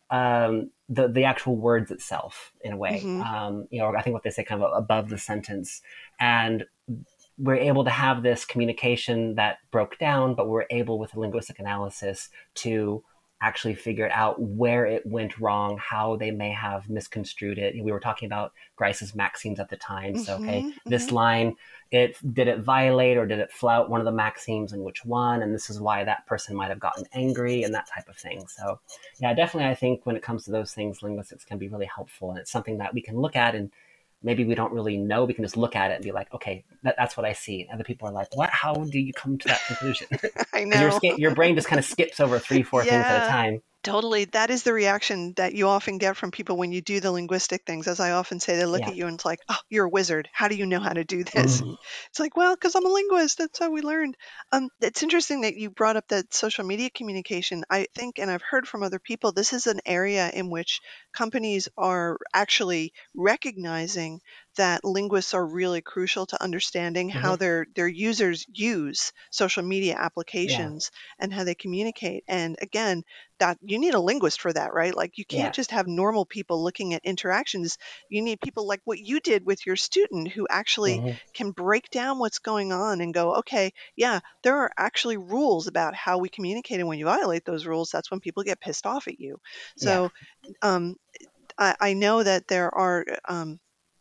S2: um, the the actual words itself in a way.
S1: Mm-hmm.
S2: Um, you know, I think what they say kind of above the sentence, and we're able to have this communication that broke down, but we're able with linguistic analysis to actually figure out where it went wrong, how they may have misconstrued it. We were talking about Grice's maximes at the time. So, okay,
S1: Mm-hmm.
S2: this
S1: Mm-hmm.
S2: line, it did it violate or did it flout one of the maxims, and which one? And this is why that person might have gotten angry and that type of thing. So, yeah, definitely, I think when it comes to those things, linguistics can be really helpful, and it's something that we can look at and maybe we don't really know. We can just look at it and be like, okay, that, that's what I see. Other people are like, what? How do you come to that conclusion?
S1: I
S2: Because your
S1: know.
S2: sk- your brain just kind of skips over three, four things at a
S1: Yeah.
S2: time.
S1: Totally. That is the reaction that you often get from people when you do the linguistic things. As I often say, they look
S2: Yeah.
S1: at you and it's like, oh, you're a wizard. How do you know how to do this?
S2: Mm-hmm.
S1: It's like, well, because I'm a linguist. That's how we learned. Um, it's interesting that you brought up that social media communication. I think, and I've heard from other people, this is an area in which companies are actually recognizing that linguists are really crucial to understanding how
S2: Mm-hmm.
S1: their their users use social media
S2: Yeah.
S1: applications and how they communicate. And again, that you need a linguist for that, right? Like you can't
S2: Yeah.
S1: just have normal people looking at interactions. You need people like what you did with your student who actually
S2: Mm-hmm.
S1: can break down what's going on and go, okay, yeah, there are actually rules about how we communicate. And when you violate those rules, that's when people get pissed off at you.
S2: Yeah.
S1: So um, I, I know that there are um,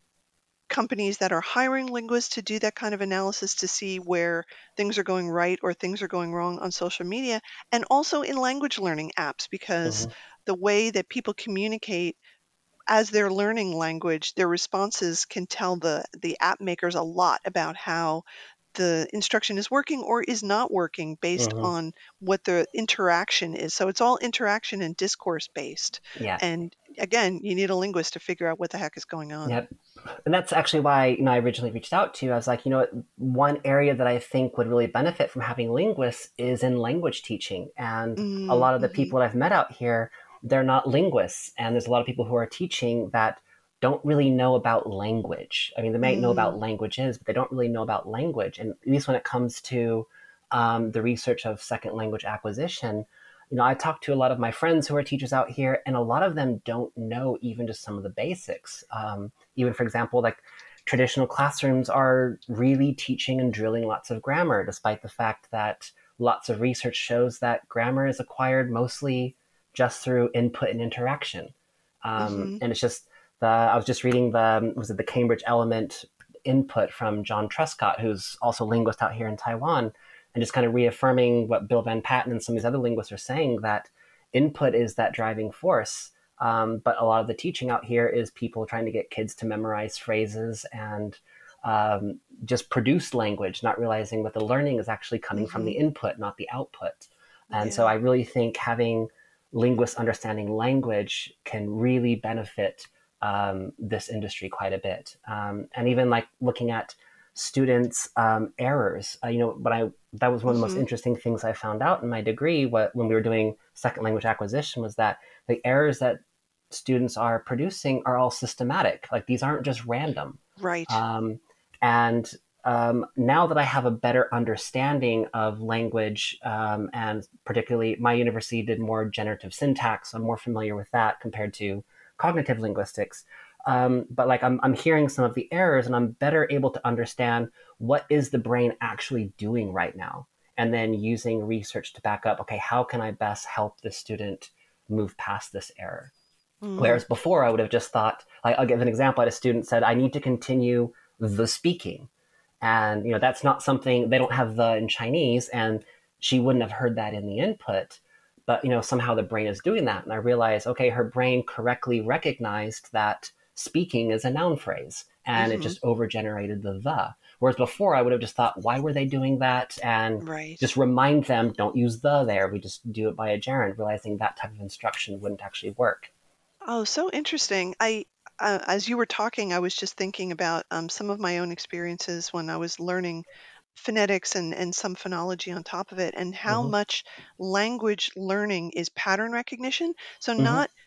S1: companies that are hiring linguists to do that kind of analysis to see where things are going right or things are going wrong on social media, and also in language learning apps, because
S2: Mm-hmm.
S1: the way that people communicate as they're learning language, their responses can tell the the app makers a lot about how the instruction is working or is not working based
S2: Mm-hmm.
S1: on what the interaction is. So it's all interaction and discourse based.
S2: Yeah.
S1: And again, you need a linguist to figure out what the heck is going on.
S2: Yep. And that's actually why, you know, I originally reached out to you. I was like, you know, one area that I think would really benefit from having linguists is in language teaching. And a lot of the
S1: Mm-hmm.
S2: people that I've met out here, they're not linguists. And there's a lot of people who are teaching that don't really know about language. I mean, they might know
S1: Mm,
S2: about languages, but they don't really know about language. And at least when it comes to um, the research of second language acquisition, you know, I talk to a lot of my friends who are teachers out here, and a lot of them don't know even just some of the basics. Um, even, for example, like traditional classrooms are really teaching and drilling lots of grammar, despite the fact that lots of research shows that grammar is acquired mostly just through input and interaction. Um,
S1: mm-hmm.
S2: and it's just the I was just reading the was it the Cambridge Element input from John Truscott, who's also a linguist out here in Taiwan, and just kind of reaffirming what Bill Van Patten and some of these other linguists are saying, that input is that driving force. Um, but a lot of the teaching out here is people trying to get kids to memorize phrases and um, just produce language, not realizing that the learning is actually coming from the
S1: Mm-hmm.
S2: input, not the output. And so
S1: Yeah.
S2: I really think having linguists understanding language can really benefit um, this industry quite a bit. Um, and even like looking at students' um, errors, uh, you know, but I that was one of the most
S1: Mm-hmm.
S2: interesting things I found out in my degree. What when we were doing second language acquisition was that the errors that students are producing are all systematic. Like these aren't just random.
S1: Right.
S2: Um, and um, now that I have a better understanding of language, um, and particularly my university did more generative syntax, I'm more familiar with that compared to cognitive linguistics. Um, but like I'm, I'm hearing some of the errors, and I'm better able to understand what is the brain actually doing right now, and then using research to back up. Okay, how can I best help the student move past this error?
S1: Mm,
S2: Whereas before, I would have just thought, like, I'll give an example. I had a student said, I need to continue the speaking. And, you know, that's not something, they don't have the in Chinese, and she wouldn't have heard that in the input. But, you know, somehow the brain is doing that. And I realized, okay, her brain correctly recognized that speaking is a noun phrase, and it
S1: mm-hmm.
S2: just overgenerated the the. Whereas before, I would have just thought, why were they doing that? And
S1: Right.
S2: just remind them, don't use the there. We just do it by a gerund, realizing that type of instruction wouldn't actually work.
S1: Oh, so interesting. I, uh, as you were talking, I was just thinking about um, some of my own experiences when I was learning phonetics and, and some phonology on top of it, and how
S2: Hmm.
S1: much language learning is pattern recognition. So
S2: Hmm.
S1: not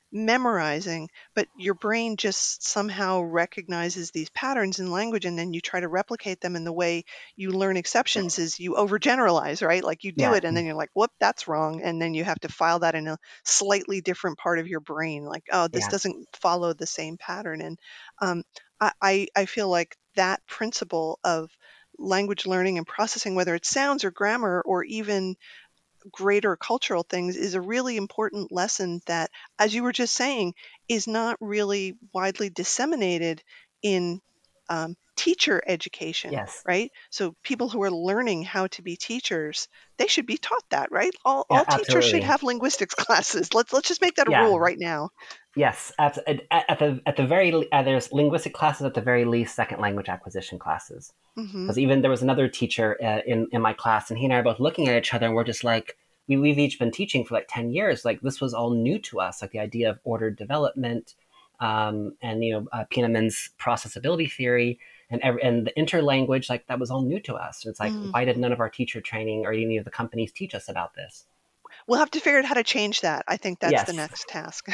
S1: memorizing, but your brain just somehow recognizes these patterns in language, and then you try to replicate them. And the way you learn exceptions is you overgeneralize, right? Like you do
S2: Yeah.
S1: it and then you're like, whoop, that's wrong. And then you have to file that in a slightly different part of your brain. Like, oh, this
S2: Yeah.
S1: doesn't follow the same pattern. And um, I, I I feel like that principle of language learning and processing, whether it's sounds or grammar or even greater cultural things, is a really important lesson that, as you were just saying, is not really widely disseminated in um, teacher education,
S2: Yes.
S1: right? So people who are learning how to be teachers, they should be taught that, right? All,
S2: Yeah,
S1: all teachers should
S2: absolutely.
S1: have linguistics classes. Let's let's just make that a
S2: Yeah.
S1: rule right now.
S2: Yes, at, at, at the at the very uh, there's linguistic classes, at the very least second language acquisition classes.
S1: Hmm.
S2: Because even there was another teacher uh, in in my class, and he and I are both looking at each other, and we're just like, we we've each been teaching for like ten years. Like this was all new to us, like the idea of ordered development, um, and you know uh, Pieneman's processability theory, and every, and the interlanguage, like that was all new to us. It's like,
S1: Mm.
S2: why did none of our teacher training or any of the companies teach us about this?
S1: We'll have to figure out how to change that. I think that's the
S2: Yes,
S1: next task.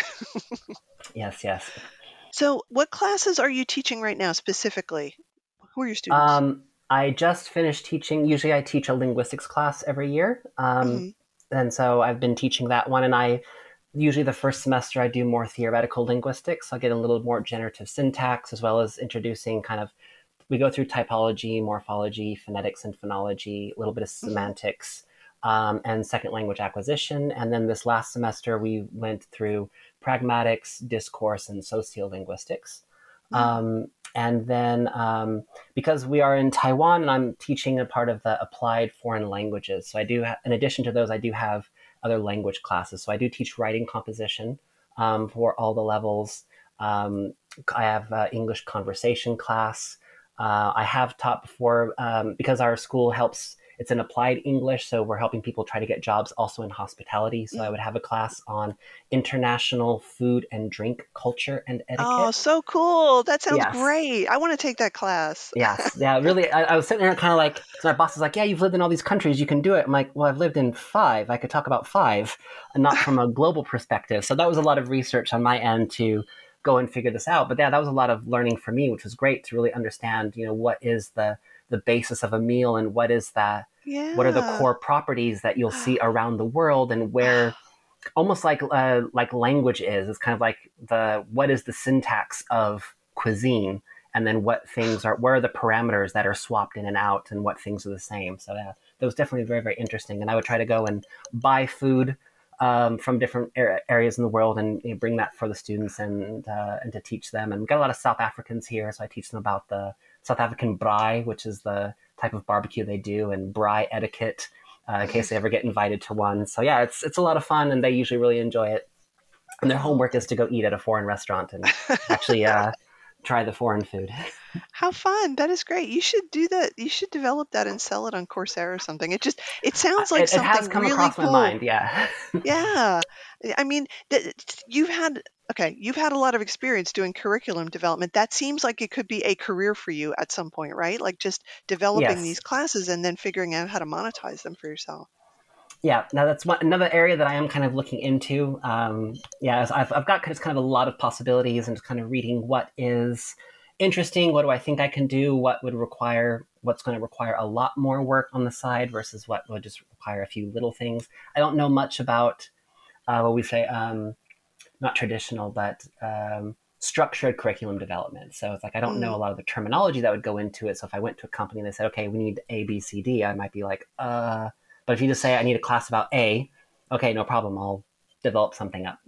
S2: yes, yes.
S1: So, what classes are you teaching right now specifically? Who are your students?
S2: Um, I just finished teaching. Usually, I teach a linguistics class every year, um,
S1: Hmm.
S2: and so I've been teaching that one. And I usually the first semester I do more theoretical linguistics. So I get a little more generative syntax, as well as introducing kind of, we go through typology, morphology, phonetics, and phonology, a little bit of
S1: Hmm.
S2: semantics, um, and second language acquisition. And then this last semester we went through pragmatics, discourse, and sociolinguistics.
S1: Mm.
S2: Um, and then um, because we are in Taiwan, and I'm teaching a part of the applied foreign languages, so I do, ha- in addition to those, I do have other language classes. So I do teach writing composition um, for all the levels. Um, I have uh, English conversation class. Uh, I have taught before um, because our school helps. It's an applied English, so we're helping people try to get jobs also in hospitality. So I
S1: Mm.
S2: would have a class on international food and drink culture and
S1: Oh,
S2: etiquette.
S1: so cool. That sounds
S2: Yes.
S1: great. I want to take that class.
S2: Yes, yeah, really. I, I was sitting there kind of like, because my boss is like, "Yeah, you've lived in all these countries, you can do it." I'm like, "Well, I've lived in five. I could talk about five, and not from a global perspective." So that was a lot of research on my end to go and figure this out. But yeah, that was a lot of learning for me, which was great to really understand, you know, what is the the basis of a meal, and what is that, what are the
S1: Yeah.
S2: core properties that you'll see around the world, and where almost like uh, like language is. It's kind of like the what is the syntax of cuisine, and then what things are, where are the parameters that are swapped in and out, and what things are the same. So yeah, that was definitely very very interesting. And I would try to go and buy food um, from different er- areas in the world, and you know, bring that for the students, and uh, and to teach them. And we got a lot of South Africans here, so I teach them about the South African braai, which is the type of barbecue they do, and braai etiquette, uh, in case they ever get invited to one. So yeah, it's it's a lot of fun, and they usually really enjoy it. And their
S1: Oh,
S2: homework is to go eat at a foreign restaurant and actually uh, try the foreign food.
S1: how fun. That is great. You should do that. You should develop that and sell it on Coursera or something. It just it sounds like
S2: It, it has
S1: something
S2: come
S1: really
S2: across my
S1: cool.
S2: mind, yeah.
S1: Yeah. I mean, th- you've had okay, you've had a lot of experience doing curriculum development. That seems like it could be a career for you at some point, right? Like just developing these
S2: Yes.
S1: classes and then figuring out how to monetize them for yourself.
S2: Yeah, now that's one, another area that I am kind of looking into. Um, yeah, I've, I've got just kind of a lot of possibilities, and just kind of reading what is interesting, what do I think I can do, what would require, what's going to require a lot more work on the side versus what would just require a few little things. I don't know much about uh, what we say, um, not traditional, but um, structured curriculum development. So it's like I don't know
S1: Mm.
S2: a lot of the terminology that would go into it. So if I went to a company and they said, okay, we need A, B, C, D, I might be like, uh. But if you just say I need a class about A, okay, no problem. I'll develop something up.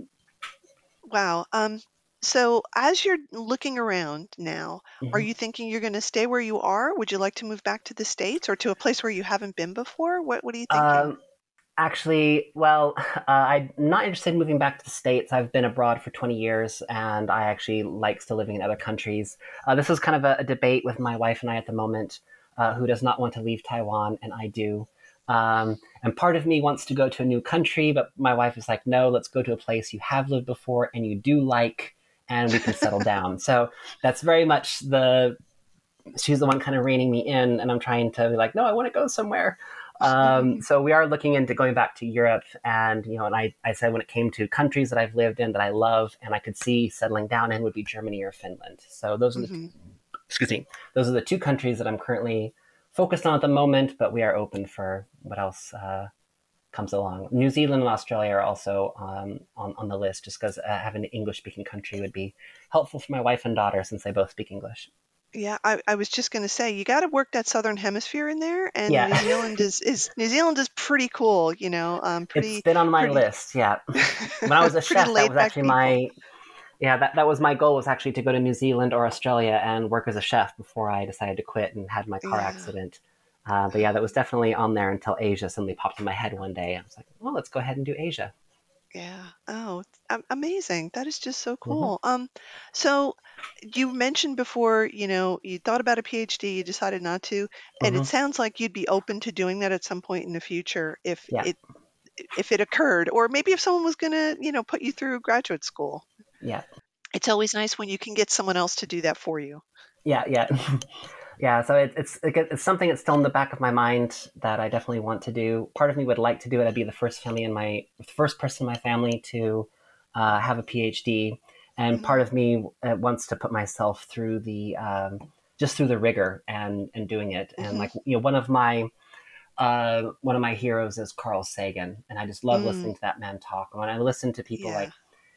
S1: Wow. Um, so as you're looking around now, are
S2: Mm-hmm.
S1: you thinking you're going to stay where you are? Would you like to move back to the States or to a place where you haven't been before? What What are you thinking?
S2: Um, Actually, well, uh, I'm not interested in moving back to the States. I've been abroad for twenty years, and I actually like still living in other countries. Uh, this is kind of a, a debate with my wife and I at the moment, uh, who does not want to leave Taiwan, and I do. Um, and part of me wants to go to a new country, but my wife is like, no, let's go to a place you have lived before and you do like, and we can settle down. So that's very much the, she's the one kind of reining me in, and I'm trying to be like, no, I want to go somewhere. um, so we are looking into going back to Europe, and you know, and I, I said when it came to countries that I've lived in that I love and I could see settling down in would be Germany or Finland. So those are the
S1: Mm-hmm.
S2: excuse me, those are the two countries that I'm currently focused on at the moment, but we are open for what else uh, comes along. New Zealand and Australia are also um, on, on the list, just because uh, having an English-speaking country would be helpful for my wife and daughter since they both speak English.
S1: Yeah, I, I was just going to say you got to work that southern hemisphere in there, and
S2: Yeah,
S1: New Zealand is, is New Zealand is pretty cool, you know, um,
S2: it's
S1: pretty
S2: been on my
S1: pretty
S2: list. Yeah, when I was a
S1: pretty
S2: chef, that
S1: laid
S2: was
S1: back
S2: actually
S1: people.
S2: my yeah that, that was my goal, was actually to go to New Zealand or Australia and work as a chef before I decided to quit and had my car
S1: Yeah.
S2: accident. Uh, but yeah, that was definitely on there until Asia suddenly popped in my head one day. I was like, well, let's go ahead and do Asia.
S1: Yeah. Oh, am- amazing. That is just so
S2: Hmm.
S1: cool. Um, so you mentioned before, you know, you thought about a PhD, you decided not to, and it
S2: Hmm.
S1: sounds like you'd be open to doing that at some point in the future if
S2: Yeah,
S1: it if it occurred, or maybe if someone was going to, you know, put you through graduate school.
S2: yeah,
S1: It's always nice when you can get someone else to do that for you.
S2: yeah, yeah. Yeah, so it, it's it's something that's still in the back of my mind that I definitely want to do. Part of me would like to do it. I'd be the first family in my first person in my family to uh, have a PhD, and part
S1: Hmm.
S2: of me uh, wants to put myself through the um, just through the rigor and and doing it. And
S1: Hmm.
S2: like, you know, one of my uh, one of my heroes is Carl Sagan, and I just love
S1: Mm,
S2: listening to that man talk. And when I listen to people
S1: yeah.
S2: like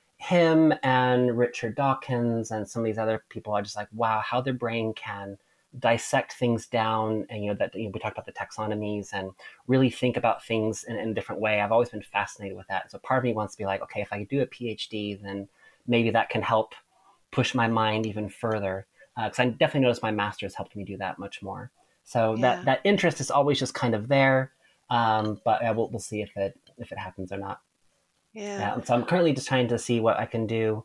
S2: him and Richard Dawkins and some of these other people, are just like, wow, how their brain can dissect things down. And you know that, you know, we talked about the taxonomies and really think about things in, in a different way. I've always been fascinated with that. So part of me wants to be like, okay, if I could do a PhD, then maybe that can help push my mind even further. Because uh, I definitely noticed my master's helped me do that much more. So that
S1: Yeah.
S2: that interest is always just kind of there, um, but uh, we'll, we'll see if it if it happens or not.
S1: Yeah.
S2: Yeah, so I'm currently just trying to see what I can do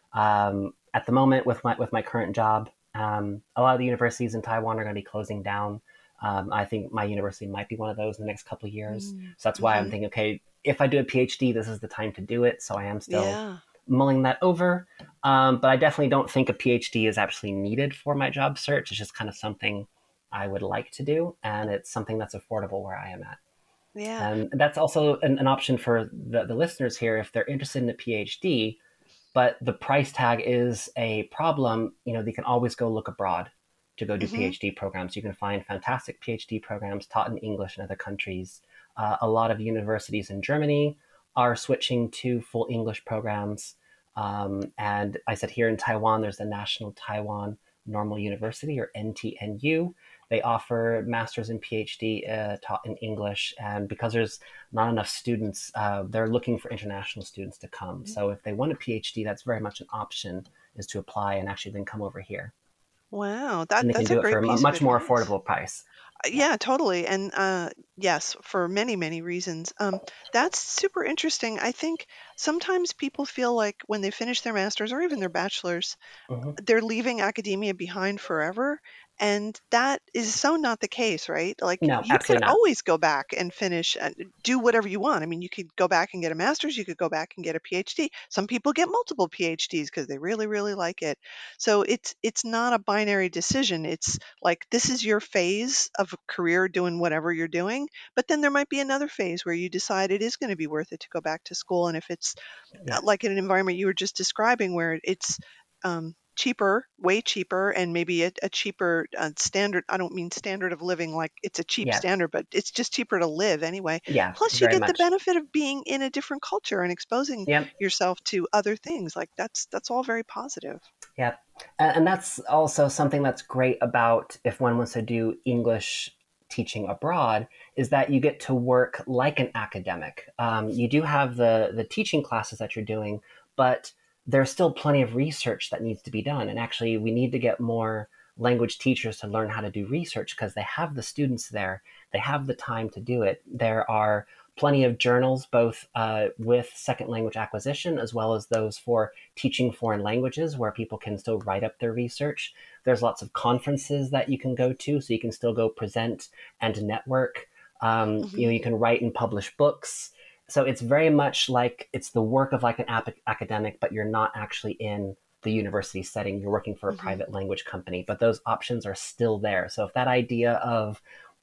S2: um, at the moment with my with my current job. Um, a lot of the universities in Taiwan are going to be closing down. Um, I think my university might be one of those in the next couple of years.
S1: Mm,
S2: So that's why I'm
S1: hmm.
S2: thinking, okay, if I do a PhD, this is the time to do it. So I am still
S1: Yeah.
S2: mulling that over. Um, but I definitely don't think a PhD is actually needed for my job search. It's just kind of something I would like to do, and it's something that's affordable where I am at.
S1: Yeah.
S2: And that's also an, an option for the, the listeners here if they're interested in a PhD, but the price tag is a problem. You know, they can always go look abroad to go do
S1: Hmm.
S2: PhD programs. You can find fantastic PhD programs taught in English in other countries. Uh, a lot of universities in Germany are switching to full English programs. Um, and I said here in Taiwan, there's the National Taiwan Normal University, or N T N U. They offer masters and PhD uh, taught in English, and because there's not enough students, uh, they're looking for international students to come. So if they want a PhD, that's very much an option, is to apply and actually then come over here,
S1: Wow. That
S2: and they can
S1: that's a
S2: do it for
S1: great
S2: a
S1: piece of
S2: much more
S1: advice.
S2: affordable price.
S1: Uh,
S2: Yeah.
S1: Yeah, totally. And uh, yes, for many, many reasons. Um, that's super interesting. I think sometimes people feel like when they finish their master's or even their bachelor's,
S2: Hmm.
S1: they're leaving academia behind forever. And that is so not the case, right? Like
S2: No,
S1: you could
S2: absolutely not.
S1: always go back and finish and do whatever you want. I mean, you could go back and get a master's, you could go back and get a PhD. Some people get multiple PhDs because they really, really like it. So it's it's not a binary decision. It's like this is your phase of a career doing whatever you're doing, but then there might be another phase where you decide it is going to be worth it to go back to school. And if it's uh,
S2: Yeah.
S1: like in an environment you were just describing where it's um, cheaper, way cheaper, and maybe a, a cheaper uh, standard. I don't mean standard of living like it's a cheap
S2: Yeah.
S1: standard, but it's just cheaper to live anyway.
S2: Yeah.
S1: Plus, you
S2: Very
S1: get the
S2: much.
S1: benefit of being in a different culture and exposing
S2: Yeah.
S1: yourself to other things. Like that's that's all very positive.
S2: Yeah. And, and that's also something that's great about if one wants to do English teaching abroad, is that you get to work like an academic. Um, you do have the the teaching classes that you're doing, but there's still plenty of research that needs to be done. And actually, we need to get more language teachers to learn how to do research because they have the students there, they have the time to do it. There are plenty of journals, both uh, with second language acquisition as well as those for teaching foreign languages, where people can still write up their research. There's lots of conferences that you can go to, so you can still go present and network. Um, you know,
S1: Hmm.
S2: you can write and publish books. So it's very much like it's the work of like an ap- academic, but you're not actually in the university setting. You're working for a
S1: Hmm.
S2: private language company, but those options are still there. So if that idea of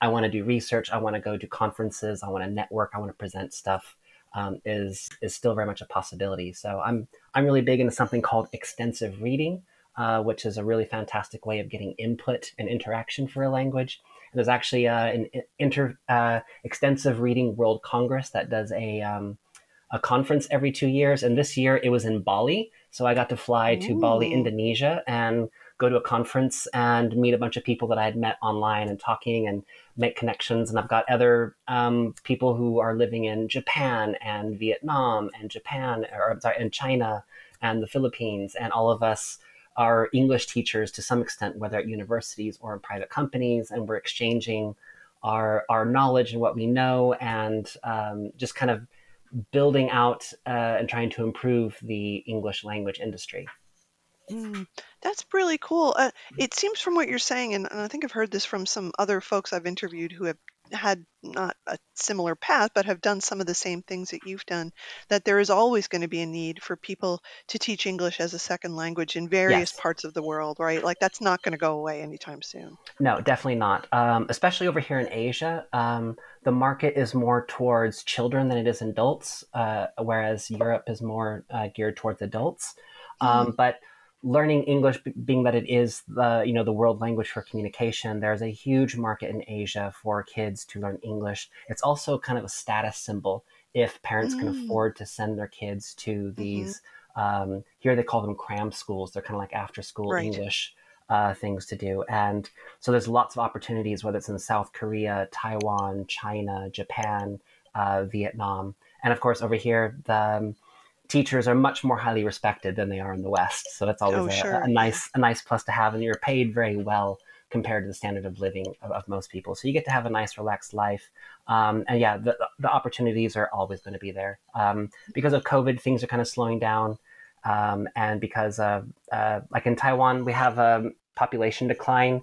S2: I want to do research, I want to go to conferences, I want to network, I want to present stuff, um, is is still very much a possibility. So I'm I'm really big into something called extensive reading, uh, which is a really fantastic way of getting input and interaction for a language. And there's actually uh, an inter uh, extensive reading World Congress that does a um, a conference every two years. And this year it was in Bali. So I got to fly to Bali,
S1: Ooh.
S2: Indonesia, and go to a conference and meet a bunch of people that I had met online and talking and make connections. And I've got other um, people who are living in Japan and Vietnam and Japan, or I'm sorry, and China and the Philippines. And all of us are English teachers to some extent, whether at universities or in private companies. And we're exchanging our, our knowledge and what we know, and um, just kind of building out uh, and trying to improve the English language industry.
S1: Mm, that's really cool. Uh, it seems from what you're saying, and, and I think I've heard this from some other folks I've interviewed who have had not a similar path, but have done some of the same things that you've done, that there is always going to be a need for people to teach English as a second language in various
S2: Yes.
S1: parts of the world, right? Like that's not going to go away anytime soon.
S2: No, definitely not. Um, especially over here in Asia, um, the market is more towards children than it is adults, uh, whereas Europe is more uh, geared towards adults.
S1: Mm,
S2: Um, but learning English, b- being that it is the you know the world language for communication, there's a huge market in Asia for kids to learn English. It's also kind of a status symbol if parents can
S1: mm,
S2: afford to send their kids to
S1: hmm.
S2: these. Um, here they call them cram schools. They're kind of like after school
S1: Right.
S2: English uh, things to do, and so there's lots of opportunities, whether it's in South Korea, Taiwan, China, Japan, uh, Vietnam, and of course over here the um, teachers are much more highly respected than they are in the West. So that's always
S1: Oh,
S2: a, a
S1: sure. Yeah.
S2: nice a nice plus to have, and you're paid very well compared to the standard of living of, of most people. So you get to have a nice, relaxed life, um, and yeah, the the opportunities are always going to be there. Um, because of COVID, things are kind of slowing down. Um, and because of, uh, like in Taiwan, we have a population decline.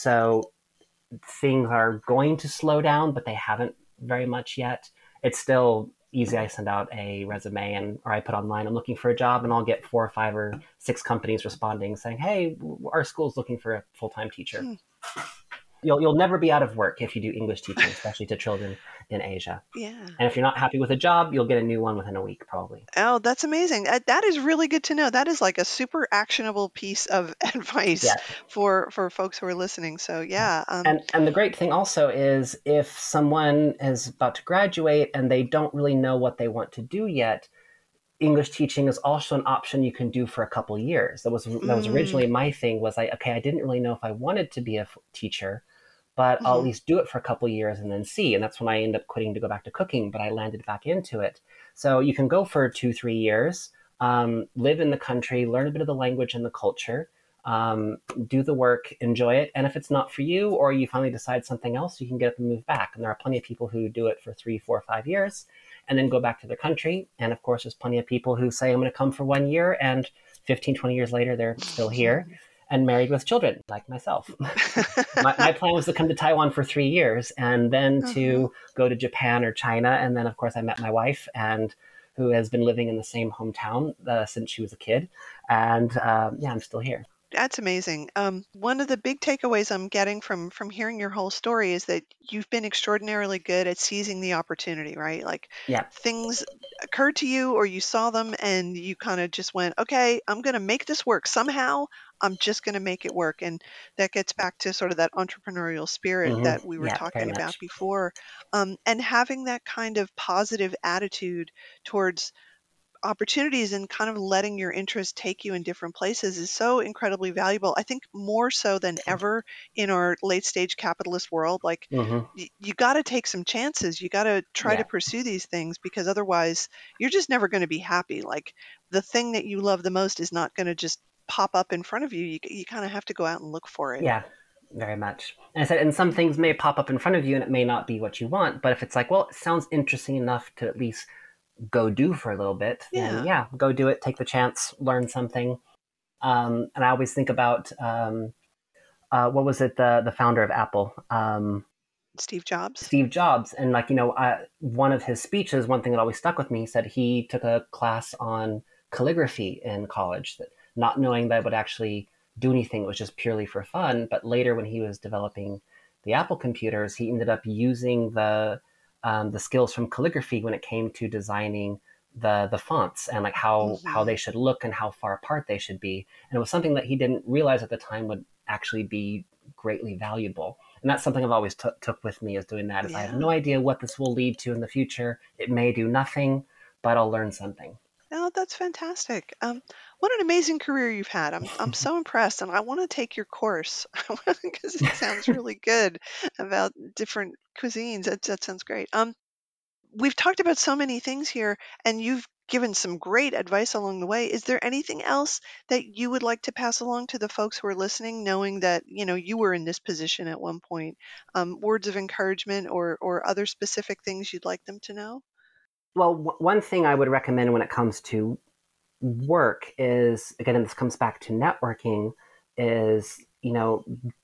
S2: So things are going to slow down, but they haven't very much yet. It's still easy. I send out a resume and or I put online, I'm looking for a job, and I'll get four or five or six companies responding saying, hey, our school's looking for a full-time teacher.
S1: Hmm.
S2: You'll, you'll never be out of work if you do English teaching, especially to children in Asia.
S1: Yeah.
S2: And if you're not happy with a job, you'll get a new one within a week, probably.
S1: Oh, that's amazing. Uh, that is really good to know. That is like a super actionable piece of advice
S2: Yeah.
S1: for for folks who are listening. So yeah, um,
S2: And and the great thing also is if someone is about to graduate and they don't really know what they want to do yet, English teaching is also an option you can do for a couple years. That was that was
S1: mm,
S2: originally my thing. Was like, okay, I didn't really know if I wanted to be a f- teacher, but I'll at
S1: hmm.
S2: least do it for a couple years and then see. And that's when I ended up quitting to go back to cooking, but I landed back into it. So you can go for two, three years, um, live in the country, learn a bit of the language and the culture, um, do the work, enjoy it. And if it's not for you, or you finally decide something else, you can get up and move back. And there are plenty of people who do it for three, four, five years and then go back to their country. And of course, there's plenty of people who say, I'm going to come for one year, and fifteen, twenty years later, they're still here and married with children, like myself. my, my plan was to come to Taiwan for three years and then
S1: Uh-huh.
S2: to go to Japan or China. And then, of course, I met my wife, and who has been living in the same hometown uh, since she was a kid. And um, yeah, I'm still here.
S1: That's amazing. Um, one of the big takeaways I'm getting from from hearing your whole story is that you've been extraordinarily good at seizing the opportunity, right? Like
S2: Yeah.
S1: things occurred to you or you saw them and you kind of just went, "Okay, I'm going to make this work somehow. I'm just going to make it work." And that gets back to sort of that entrepreneurial spirit
S2: Hmm.
S1: that we were
S2: Yeah, very
S1: talking about
S2: much.
S1: before. Um, and having that kind of positive attitude towards opportunities and kind of letting your interest take you in different places is so incredibly valuable. I think more so than ever in our late stage capitalist world. Like,
S2: Hmm.
S1: y- you got to take some chances. You got to try to
S2: Yeah.
S1: pursue these things because otherwise you're just never going to be happy. Like, the thing that you love the most is not going to just pop up in front of you. You, you kind of have to go out and look for it.
S2: Yeah, very much. And I said, and some things may pop up in front of you and it may not be what you want, but if it's like, well, it sounds interesting enough to at least go do for a little bit, then
S1: Yeah.
S2: yeah, go do it, take the chance, learn something. Um, and I always think about um, uh, what was it, the the founder of Apple, um,
S1: Steve Jobs.
S2: Steve Jobs, and like you know, uh, one of his speeches, one thing that always stuck with me, he said he took a class on calligraphy in college, that not knowing that it would actually do anything, it was just purely for fun. But later, when he was developing the Apple computers, he ended up using the um, the skills from calligraphy when it came to designing the the fonts and like how how
S1: Hmm.
S2: they should look and how far apart they should be. And it was something that he didn't realize at the time would actually be greatly valuable. And that's something I've always t- took with me is doing that. Is I have no
S1: Yeah.
S2: idea what this will lead to in the future. It may do nothing, but I'll learn something.
S1: Oh, that's fantastic. Um, what an amazing career you've had. I'm I'm so impressed, and I want to take your course because it sounds really good about different cuisines. That that sounds great. Um, we've talked about so many things here, and you've given some great advice along the way. Is there anything else that you would like to pass along to the folks who are listening, knowing that you know you were in this position at one point? Um, words of encouragement or or other specific things you'd like them to know?
S2: Well, w- one thing I would recommend when it comes to work is, again, and this comes back to networking, is, you know,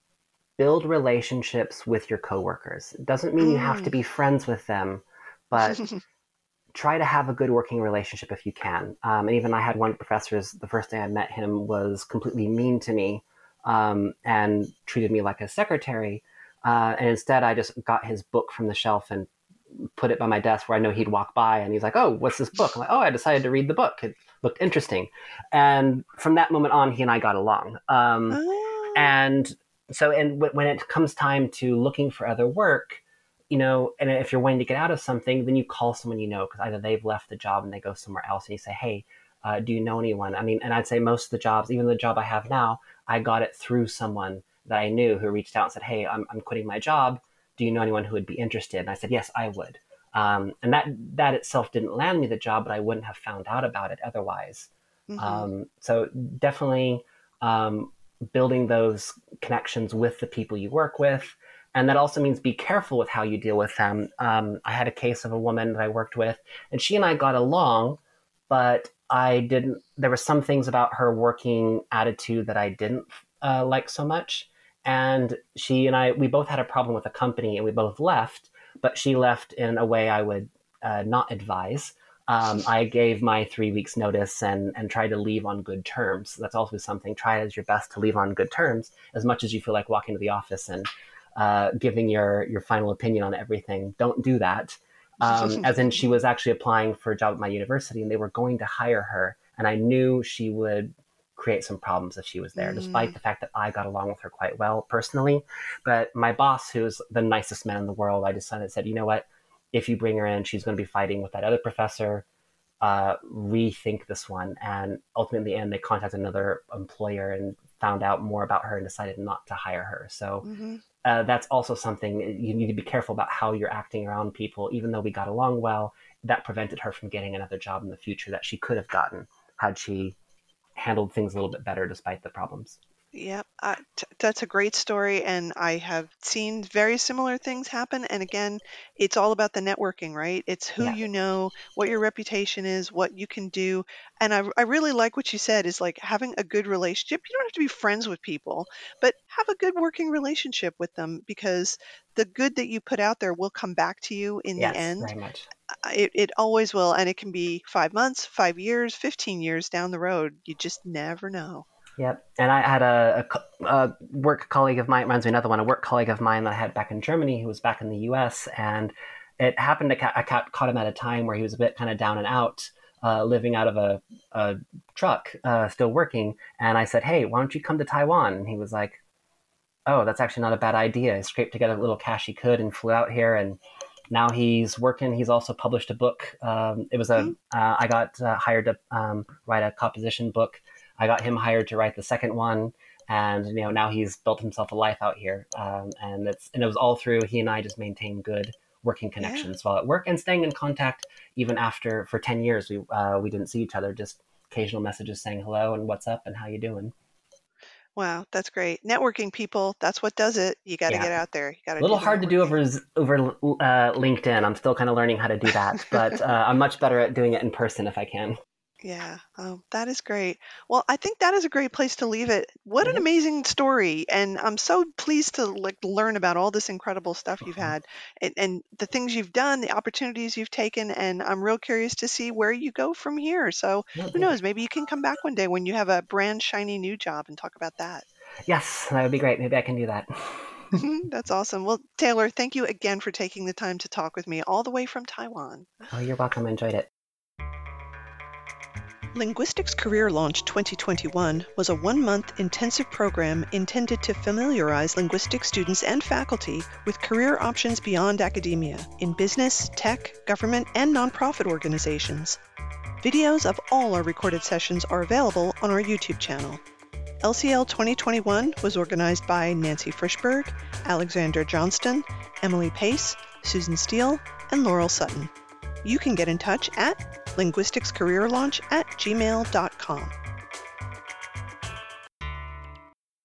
S2: build relationships with your coworkers. It doesn't mean you have to
S1: Mm.
S2: be friends with them, but try to have a good working relationship if you can. Um, and even I had one of the professors, the first day I met him, was completely mean to me um, and treated me like a secretary. Uh, and instead, I just got his book from the shelf and put it by my desk where I know he'd walk by, and he's like, "Oh, what's this book?" I'm like, "Oh, I decided to read the book. It looked interesting." And from that moment on, he and I got along. Um,
S1: Oh.
S2: and so, and w- when it comes time to looking for other work, you know, and if you're wanting to get out of something, then you call someone you know because either they've left the job and they go somewhere else, and you say, "Hey, uh, do you know anyone?" I mean, and I'd say most of the jobs, even the job I have now, I got it through someone that I knew who reached out and said, "Hey, I'm I'm quitting my job. Do you know anyone who would be interested?" And I said, "Yes, I would." Um, and that that itself didn't land me the job, but I wouldn't have found out about it otherwise.
S1: Hmm.
S2: Um, so definitely um, building those connections with the people you work with. And that also means be careful with how you deal with them. Um, I had a case of a woman that I worked with, and she and I got along, but I didn't. There were some things about her working attitude that I didn't uh, like so much. And she and I, we both had a problem with the company, and we both left. But she left in a way I would uh, not advise. Um, I gave my three weeks notice and and tried to leave on good terms. That's also something. Try as your best to leave on good terms, as much as you feel like walking to the office and uh, giving your your final opinion on everything. Don't do that. Um, as in, she was actually applying for a job at my university, and they were going to hire her, and I knew she would create some problems if she was there, despite
S1: Mm.
S2: the fact that I got along with her quite well personally. But my boss, who's the nicest man in the world, I decided said, you know what? If you bring her in, she's going to be fighting with that other professor. Uh, rethink this one. And ultimately, in the end, they contacted another employer and found out more about her and decided not to hire her. So
S1: Hmm.
S2: uh, that's also something you need to be careful about how you're acting around people. Even though we got along well, that prevented her from getting another job in the future that she could have gotten had she handled things a little bit better despite the problems.
S1: Yep, uh, t- that's a great story, and I have seen very similar things happen. And again, it's all about the networking, right? It's who
S2: Yeah.
S1: you know, what your reputation is, what you can do. And I, I really like what you said is like having a good relationship. You don't have to be friends with people, but have a good working relationship with them because the good that you put out there will come back to you in the
S2: Yes,
S1: end.
S2: very much.
S1: Uh, It, it always will, and it can be five months, five years, fifteen years down the road. You just never know.
S2: Yep. And I had a, a, a work colleague of mine, reminds me of another one, a work colleague of mine that I had back in Germany who was back in the U S. And it happened to, ca- I ca- caught him at a time where he was a bit kind of down and out, uh, living out of a, a truck, uh, still working. And I said, hey, why don't you come to Taiwan? And he was like, oh, that's actually not a bad idea. He scraped together a little cash he could and flew out here. And now he's working. He's also published a book. Um, it was a
S1: Hmm?
S2: uh, I got uh, hired to um, write a composition book. I got him hired to write the second one, and you know now he's built himself a life out here. Um, and it's and it was all through he and I just maintained good working
S1: Yeah.
S2: connections while at work and staying in contact even after for ten years we uh, we didn't see each other, just occasional messages saying hello and what's up and how you doing.
S1: Wow, that's great. Networking people, that's what does it. You got to
S2: Yeah,
S1: get out there. You got
S2: a
S1: to
S2: little
S1: do the
S2: hard to do
S1: networking.
S2: over over uh, LinkedIn. I'm still kind of learning how to do that, but uh, I'm much better at doing it in person if I can.
S1: Yeah, um, that is great. Well, I think that is a great place to leave it. What an
S2: Mm-hmm.
S1: amazing story, and I'm so pleased to like learn about all this incredible stuff you've
S2: Mm-hmm.
S1: had, and, and the things you've done, the opportunities you've taken, and I'm real curious to see where you go from here. So
S2: No,
S1: who
S2: thank you.
S1: knows? Maybe you can come back one day when you have a brand shiny new job and talk about that.
S2: Yes, that would be great. Maybe I can do that.
S1: That's awesome. Well, Taylor, thank you again for taking the time to talk with me all the way from Taiwan.
S2: Oh, you're welcome. I enjoyed it.
S1: Linguistics Career Launch twenty twenty-one was a one-month intensive program intended to familiarize linguistics students and faculty with career options beyond academia in business, tech, government, and nonprofit organizations. Videos of all our recorded sessions are available on our YouTube channel. L C L twenty twenty-one was organized by Nancy Frischberg, Alexander Johnston, Emily Pace, Susan Steele, and Laurel Sutton. You can get in touch at linguisticscareerlaunch at gmail dot com.